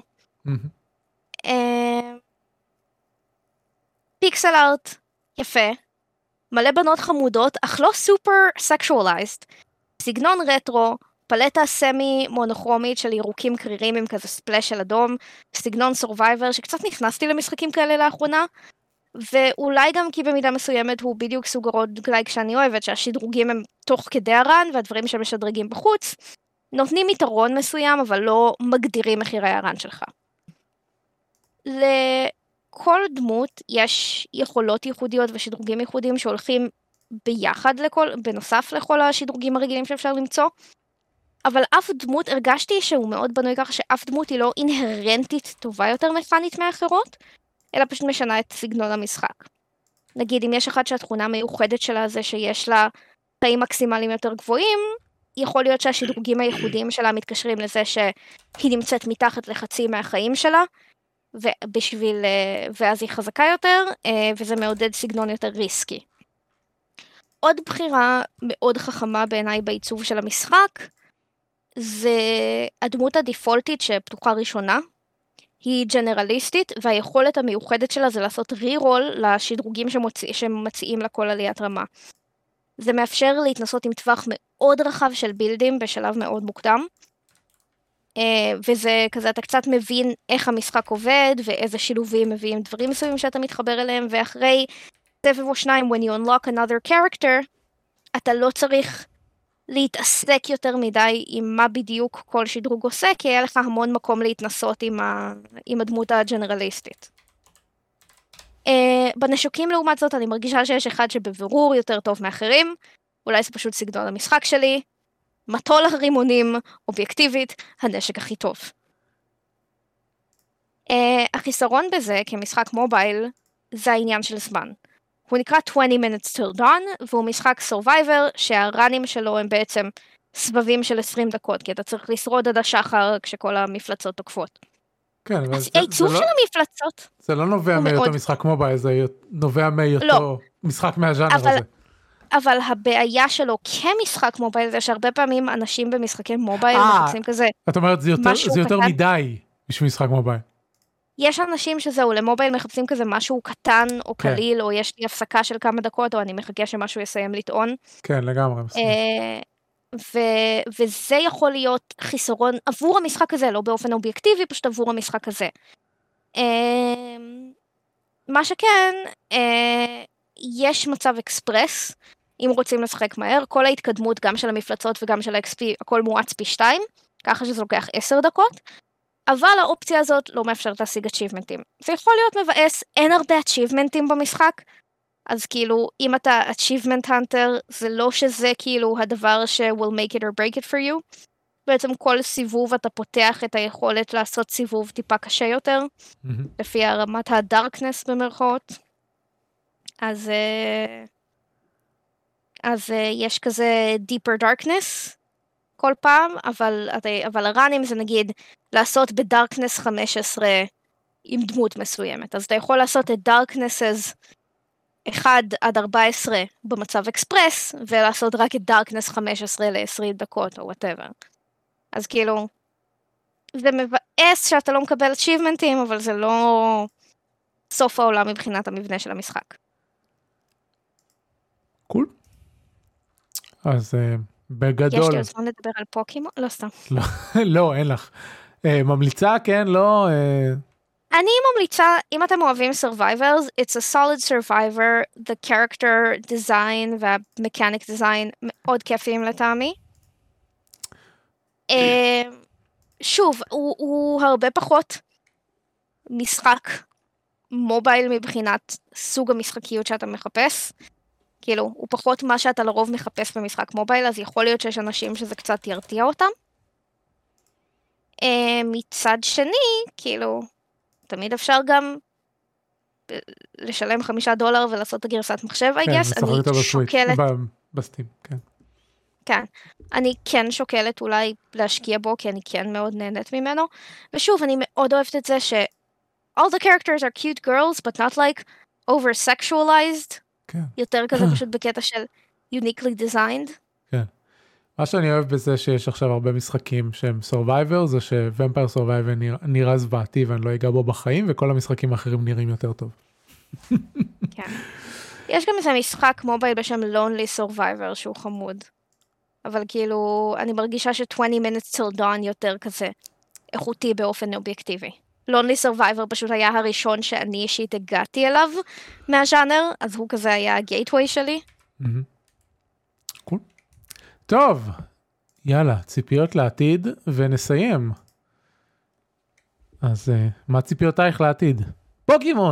פיקסל ארט, יפה, מלא בנות חמודות, אך לא סופר סקשואלייזד, סגנון רטרו, פלטה סמי מונוכרומית של ירוקים קרירים עם כזה ספלש של אדום, סגנון סורווייבר שקצת נכנסתי למשחקים כאלה לאחרונה, ואולי גם כי במידה מסוימת הוא בדיוק סוג הרוגלייק שאני אוהבת, שהשדרוגים הם תוך כדי הרן, והדברים שמשדרגים בחוץ, נותנים יתרון מסוים, אבל לא מגדירים מחירי הרן שלך. לכל דמות יש יכולות ייחודיות ושדרוגים ייחודיים שהולכים ביחד לכל, בנוסף לכל השדרוגים הרגילים שאפשר למצוא, אבל אף דמות, הרגשתי שהוא מאוד בנוי ככה שאף דמות היא לא אינהרנטית טובה יותר מכנית מאחרות, אלא פשוט משנה את סגנון המשחק. נגיד, אם יש אחת שהתכונה המיוחדת שלה זה שיש לה חיים מקסימליים יותר גבוהים, יכול להיות שהשדרוגים הייחודיים שלה מתקשרים לזה שהיא נמצאת מתחת לחצי מהחיים שלה, ובשביל, ואז היא חזקה יותר, וזה מעודד סגנון יותר ריסקי. עוד בחירה מאוד חכמה בעיניי בעיצוב של המשחק, זה הדמות הדיפולטית שפתוחה ראשונה, היא ג'נרליסטית, והיכולת המיוחדת שלה זה לעשות רי-רול לשדרוגים שמוציא, שמציעים לכל עליית רמה. זה מאפשר להתנסות עם טווח מאוד רחב של בילדים בשלב מאוד מוקדם, וזה כזה, אתה קצת מבין איך המשחק עובד, ואיזה שילובים מביאים דברים מסוימים שאתה מתחבר אליהם, ואחרי סבב או שניים, when you unlock another character, אתה לא צריך להתעסק יותר מדי עם מה בדיוק כל שדרוג עושה, כי יהיה לך המון מקום להתנסות עם, ה... עם הדמות הג'נרליסטית. Uh, בנשוקים לעומת זאת, אני מרגישה שיש אחד שבבירור יותר טוב מאחרים, אולי זה פשוט סגנון המשחק שלי, מטול הרימונים, אובייקטיבית, הנשק הכי טוב. Uh, החיסרון בזה, כמשחק מובייל, זה העניין של זמן. הוא נקרא twenty minutes till dawn, והוא משחק survivor, שהרנים שלו הם בעצם סבבים של עשרים דקות, כי אתה צריך לשרוד עד השחר כשכל המפלצות תוקפות. כן, אבל אז העיצוב של המפלצות... זה לא נובע מהיותו משחק מובייל, זה נובע מהיותו משחק מהז'אנר הזה. אבל הבעיה שלו כמשחק מובייל, זה שהרבה פעמים אנשים במשחקי מובייל מחפשים כזה. את אומרת, זה יותר, זה יותר מדי בשביל משחק מובייל. יש אנשים שזהו, למובייל מחפשים כזה משהו קטן או קליל, או יש לי הפסקה של כמה דקות, או אני מחכה שמשהו יסיים לטעון. כן, לגמרי. וזה יכול להיות חיסרון עבור המשחק הזה, לא באופן אובייקטיבי, פשוט עבור המשחק הזה. מה שכן, יש מצב אקספרס, אם רוצים לשחק מהר, כל ההתקדמות גם של המפלצות וגם של ה-אקס פי, הכל מואץ פי שתיים, ככה שזה לוקח עשר דקות, אבל האופציה הזאת לא מאפשרת להשיג achievement'ים. זה יכול להיות מבאס, אין הרבה achievement'ים במשחק, אז כאילו, אם אתה achievement hunter, זה לא שזה כאילו הדבר ש- will make it or break it for you, בעצם כל סיבוב אתה פותח את היכולת לעשות סיבוב טיפה קשה יותר, mm-hmm. לפי הרמת הדארקנס במרכאות. אז, אז יש כזה deeper darkness כל פעם, אבל, אבל הראנים זה נגיד לעשות בדארקנס חמש עשרה עם דמות מסוימת. אז אתה יכול לעשות את דארקנסס אחד עד ארבע עשרה במצב אקספרס, ולעשות רק את דארקנס חמש עשרה ל-עשרים דקות או whatever. אז כאילו, זה מבאס שאתה לא מקבל achievement'ים, אבל זה לא סוף העולם מבחינת המבנה של המשחק. קול. אז uh, בגדול... יש לי עוד זמן לדבר על פוקימון? לא סתם. לא, לא, אין לך. Uh, ממליצה, כן, לא... Uh... אני ממליצה, אם אתם אוהבים Survivors, it's a solid survivor, the character design וה-mechanic design מאוד כיפים לטעמי. Uh, שוב, הוא, הוא הרבה פחות משחק מובייל מבחינת סוג המשחקיות שאתה מחפש. כאילו, הוא פחות מה שאתה לרוב מחפש במשחק מובייל, אז יכול להיות שיש אנשים שזה קצת ירתיע אותם. Uh, מצד שני, כאילו, תמיד אפשר גם לשלם חמישה דולר ולעשות את הגרסת מחשב, I guess. אני שוקלת... בסטים, כן. כן. אני כן שוקלת אולי להשקיע בו, כי אני כן מאוד נהנית ממנו. ושוב, אני מאוד אוהבת את זה ש... all the characters are cute girls, but not like over-sexualized. כן. יותר כזה פשוט בקטע של uniquely designed. כן. מה שאני אוהב בזה שיש עכשיו הרבה משחקים שהם Survivor, זה ש-Vampire Survivor נראה, נראה זוועתי ואני לא אגע בו בחיים, וכל המשחקים האחרים נראים יותר טוב. כן. יש גם איזה משחק מובייל בשם Lonely Survivor שהוא חמוד. אבל כאילו, אני מרגישה ש-twenty minutes till dawn יותר כזה איכותי באופן אובייקטיבי. Lonely Survivor פשוט היה הראשון שאני אישית הגעתי אליו מהז'אנר, אז הוא כזה היה הגייטווי שלי. קול. טוב, יאללה, ציפיות לעתיד ונסיים. אז מה ציפיותייך לעתיד? פוקימון!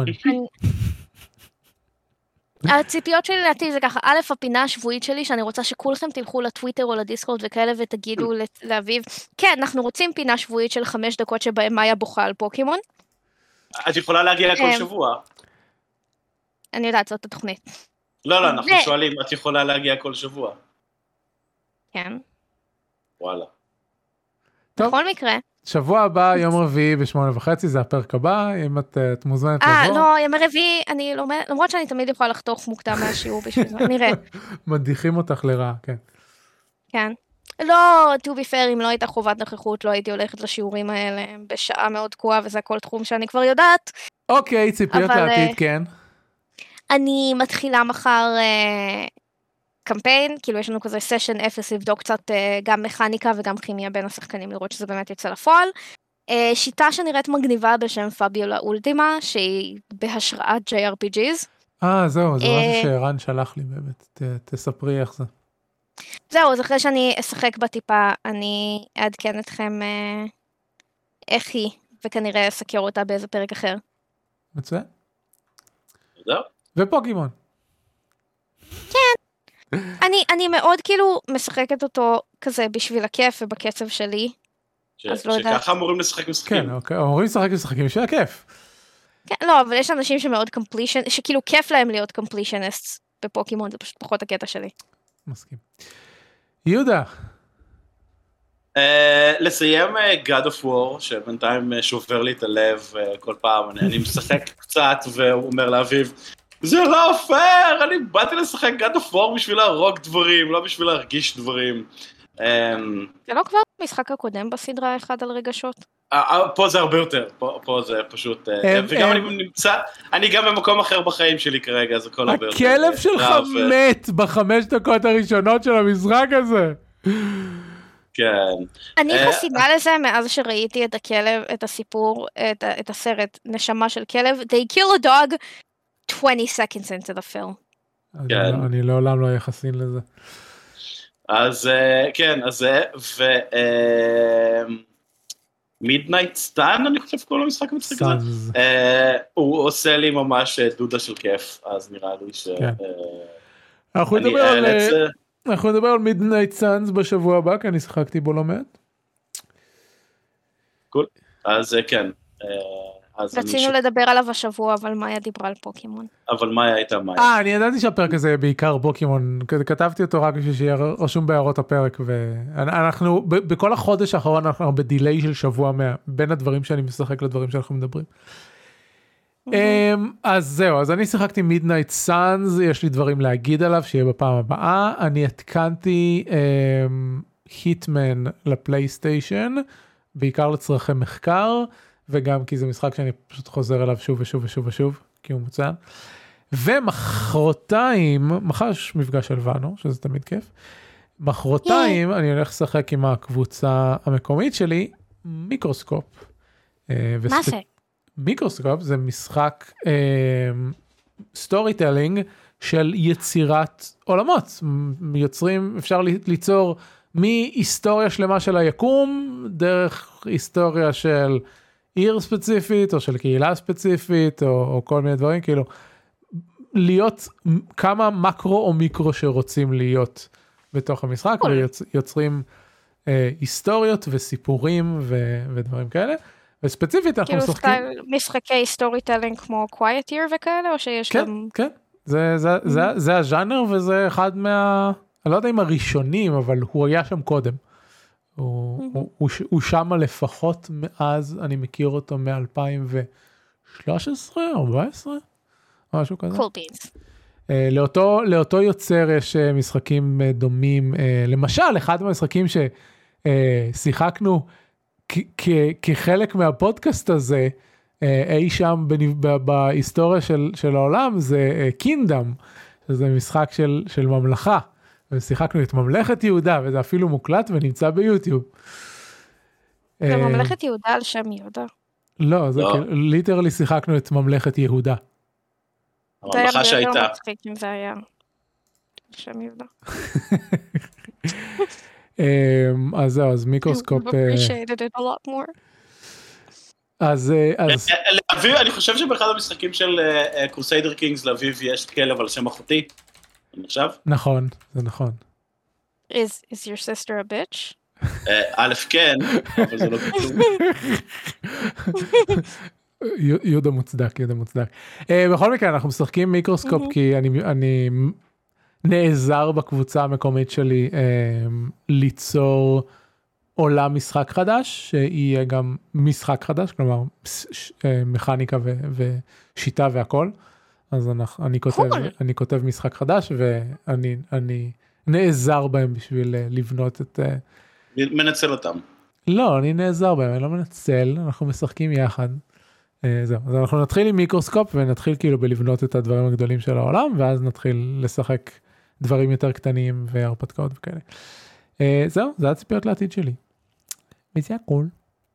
הציפיות שלי לעתיד זה ככה, א', הפינה השבועית שלי, שאני רוצה שכולכם תלכו לטוויטר או לדיסקורד וכאלה ותגידו לאביב, כן, אנחנו רוצים פינה שבועית של חמש דקות שבהם מאיה בוכה על פוקימון. את יכולה להגיע כל שבוע. אני יודעת, זאת התוכנית. לא, לא, אנחנו שואלים, את יכולה להגיע כל שבוע. כן. וואלה. בכל מקרה. שבוע הבא, יום רביעי בשמונה וחצי, זה הפרק הבא, אם את, את מוזמנת לבוא. אה, לא, יום רביעי, אני לא, למרות שאני תמיד יכולה לחתוך מוקדם מהשיעור בשביל זה, נראה. מדיחים אותך לרעה, כן. כן. לא, to be fair, אם לא הייתה חובת נוכחות, לא הייתי הולכת לשיעורים האלה בשעה מאוד תקועה, וזה הכל תחום שאני כבר יודעת. אוקיי, ציפיות לעתיד, כן. אני מתחילה מחר קמפיין, כאילו יש לנו כזה סשן אפס לבדוק קצת גם מכניקה וגם כימיה בין השחקנים, לראות שזה באמת יצא לפועל. שיטה שנראית מגניבה בשם פאביולה אולטימה, שהיא בהשראת ג'יי אר פי ג'יז. אה, זהו, זה משהו שרן שלח לי באמת, תספרי איך זה. זהו, אז אחרי שאני אשחק בטיפה, אני אעדכן אתכם איך היא, וכנראה אסקר אותה באיזה פרק אחר. מצוין. זהו. ופוקימון. כן. אני, אני מאוד כאילו משחקת אותו כזה בשביל הכיף ובקצב שלי. ש, שככה אמורים לשחק משחקים. כן, אוקיי, אמורים לשחק משחקים בשביל הכיף. כן, לא, אבל יש אנשים שמאוד completion, שכאילו כיף להם להיות completionists בפוקימון, זה פשוט פחות הקטע שלי. מסכים. יהודה. Uh, לסיים uh, God of War, שבינתיים uh, שובר לי את הלב uh, כל פעם, אני, אני משחק קצת ואומר לאביב, זה לא פייר, אני באתי לשחק God of War בשביל להרוג דברים, לא בשביל להרגיש דברים. זה לא כבר המשחק הקודם בסדרה אחד על רגשות? פה זה הרבה יותר, פה זה פשוט, וגם אני נמצא, אני גם במקום אחר בחיים שלי כרגע, זה כל הרבה יותר. הכלב שלך מת בחמש דקות הראשונות של המשחק הזה. כן. אני חסידה לזה מאז שראיתי את הכלב, את הסיפור, את הסרט נשמה של כלב, they kill a dog twenty seconds into the film. אני לעולם לא יחסין לזה. אז כן, אז זה, ו... מידנייט סטאן, אני חושב כל המשחק המצחיק הזה. הוא עושה לי ממש דודה של כיף, אז נראה לי ש... אנחנו נדבר על מידנייט סאנס בשבוע הבא, כי אני שיחקתי בו לא מעט. קול, אז כן. רצינו לדבר עליו השבוע, אבל מאיה דיברה על פוקימון. אבל מאיה הייתה מאיה. אה, אני ידעתי שהפרק הזה יהיה בעיקר פוקימון, כתבתי אותו רק בשביל שיהיה רשום בהערות הפרק, ואנחנו, בכל החודש האחרון אנחנו בדיליי של שבוע בין הדברים שאני משחק לדברים שאנחנו מדברים. אז זהו, אז אני שיחקתי מידנייט סאנס, יש לי דברים להגיד עליו שיהיה בפעם הבאה, אני התקנתי היטמן לפלייסטיישן, בעיקר לצרכי מחקר, וגם כי זה משחק שאני פשוט חוזר אליו שוב ושוב ושוב ושוב, כי הוא מוצא. ומחרתיים, מחר יש מפגש של ואנו, שזה תמיד כיף, מחרתיים אני הולך לשחק עם הקבוצה המקומית שלי, מיקרוסקופ. מה זה? מיקרוסקופ זה משחק סטורי טלינג של יצירת עולמות. יוצרים, אפשר ליצור מהיסטוריה שלמה של היקום, דרך היסטוריה של עיר ספציפית, או של קהילה ספציפית, או, או כל מיני דברים, כאילו, להיות כמה מקרו או מיקרו שרוצים להיות בתוך המשחק, ויוצרים אה, היסטוריות וסיפורים ו, ודברים כאלה, וספציפית אנחנו משחקים... כאילו סטייל משחקי סטורי טלינג כמו Quiet Year וכאלה, או שיש כן, גם... כן, זה, זה, זה, זה הז'אנר, וזה אחד מה... אני לא יודע אם הראשונים, אבל הוא היה שם קודם. הוא, הוא, הוא, הוא שם לפחות מאז, אני מכיר אותו מ-אלפיים ושלוש עשרה, ארבע עשרה, משהו כזה. Cool beans. Uh, לאותו, לאותו יוצר יש uh, משחקים uh, דומים, uh, למשל, אחד מהמשחקים ששיחקנו uh, כחלק מהפודקאסט הזה, uh, אי שם בנ- בהיסטוריה של, של העולם, זה קינדום, uh, שזה משחק של, של ממלכה. ושיחקנו את ממלכת יהודה, וזה אפילו מוקלט ונמצא ביוטיוב. זה ממלכת יהודה על שם יהודה. לא, זה ליטרלי שיחקנו את ממלכת יהודה. הממלכה שהייתה. זה היה מצחיק אם זה היה על שם יהודה. אז זהו, אז מיקרוסקופ... appreciated it a lot more. אז... אני חושב שבאחד המשחקים של קרוסיידר קינגס לאביב יש כלב על שם אחותי. עכשיו? נכון, זה נכון. Is, is your sister a bitch? א' כן, אבל זה לא כתוב. יהודה מוצדק, יהודה מוצדק. בכל מקרה, אנחנו משחקים מיקרוסקופ, כי אני נעזר בקבוצה המקומית שלי ליצור עולם משחק חדש, שיהיה גם משחק חדש, כלומר, מכניקה ושיטה והכל. אז אני כותב, אני כותב משחק חדש, ואני, אני נעזר בהם בשביל לבנות את... מנצל אותם. לא, אני נעזר בהם, אני לא מנצל, אנחנו משחקים יחד. זהו, אז אנחנו נתחיל עם מיקרוסקופ, ונתחיל כאילו בלבנות את הדברים הגדולים של העולם, ואז נתחיל לשחק דברים יותר קטנים, והרפתקאות וכאלה. זהו, זה הציפיות לעתיד שלי. וזה הכל.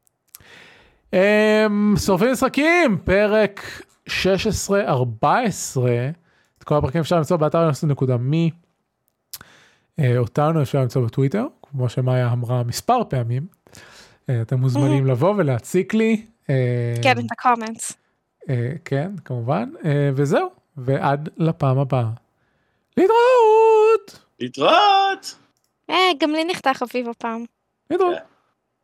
שורפים משחקים, פרק... שש עשרה ארבע עשרה, את כל הפרקים אפשר למצוא באתר נוסף נקודה מי, אותנו אפשר למצוא בטוויטר, כמו שמאיה אמרה מספר פעמים, אתם מוזמנים לבוא ולהציק לי. Get in the comments. כן, כמובן, וזהו, ועד לפעם הבאה. להתראות! להתראות! גם לי נחתך אביב הפעם. להתראות.